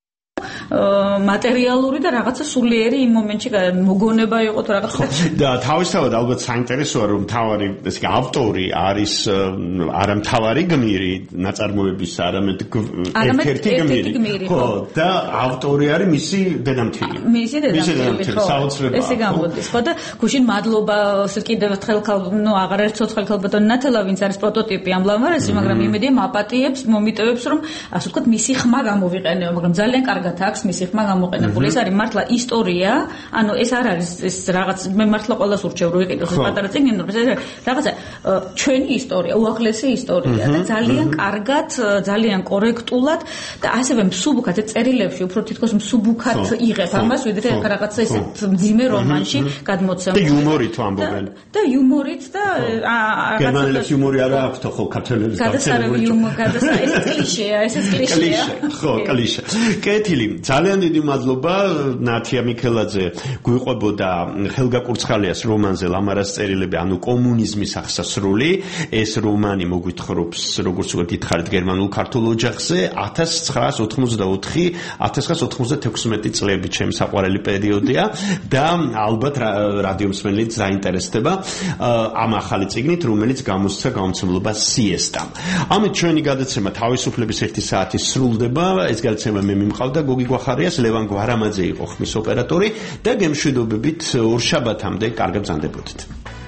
მატერიალური და რაღაცა სულიერი იმ მომენტში მოგონება იყო თუ რაღაცა და თავისთავად ალბათ საინტერესოა რომ თავარი ესე იგი ავტორი არის არა მთავარი გმირი ნაწარმოების არამედ ერთ-ერთი გმირი ხო და ავტორი არის მისი დედამთილი მისი დედამთილი ხო საოცრება ესე გამოდის ხო და გუშინ მადლობა კიდევ ერთხელ ნუ აღარ არის ცოცხალი ქალბატონი ნათელა ვინც არის პროტოტიპი ამ ლამარაში მაგრამ იმედია მაპატიებს მომიტევებს რომ ასე ვთქვათ მისი ხმა გამოვიყენეო მაგრამ ძალიან კარგად აქვს მისი ხმა გამოყენებული. ეს არის მართლა ისტორია, ანუ ეს არ არის ეს რაღაც მე მართლა ყველას ურჩევ რომ იყიდოს ეს პატარა წიგნი, ეს რაღაცა ჩვენი ისტორია, უახლესი ისტორია და ძალიან კარგად, ძალიან კორექტულად და ასევე მსუბუქად წერილებში უფრო თითქოს მსუბუქად იღებ ამას, ვიდრე რაღაცა ესეთ მძიმე რომანში გადმოცემული. და იუმორით ამბობენ. და იუმორით და გერმანელებს იუმორი არა აქვთ, ხო, ქართველებს გადასარევი იუმორი, გადასარევი ეს კლიშეა, ეს კლიშეა. ხო, კლიშე. კეთილი ძალიან დიდი მადლობა ნათია მიქელაძე გვიყვებოდა ხელგა კურცხალიას რომანზე ლამარას წერილები ანუ კომუნიზმის აღსასრული ეს რომანი მოგვითხრობს როგორც უკვე გითხარით გერმანულ ქართულ ოჯახზე ათას ცხრაას ოთხმოცდაოთხი ათას ცხრაას ოცმოცდათექვსმეტი წლები ჩემი საყვარელი პერიოდია და ალბათ რადიომსმენელიც დაინტერესდება ამ ახალი წიგნით რომელიც გამოსცა გამოცემულობა სიესტამ ამით ჩვენი გადაცემა თავისუფლების ერთი საათი სრულდება ეს გადაცემა მე მიმყავდა გოგი გვახარიას, ლევან გვარამაძე იყო ხმის ოპერატორი და გემშვიდობებით ორ შაბათამდე კარგად ბრძანდებოდით.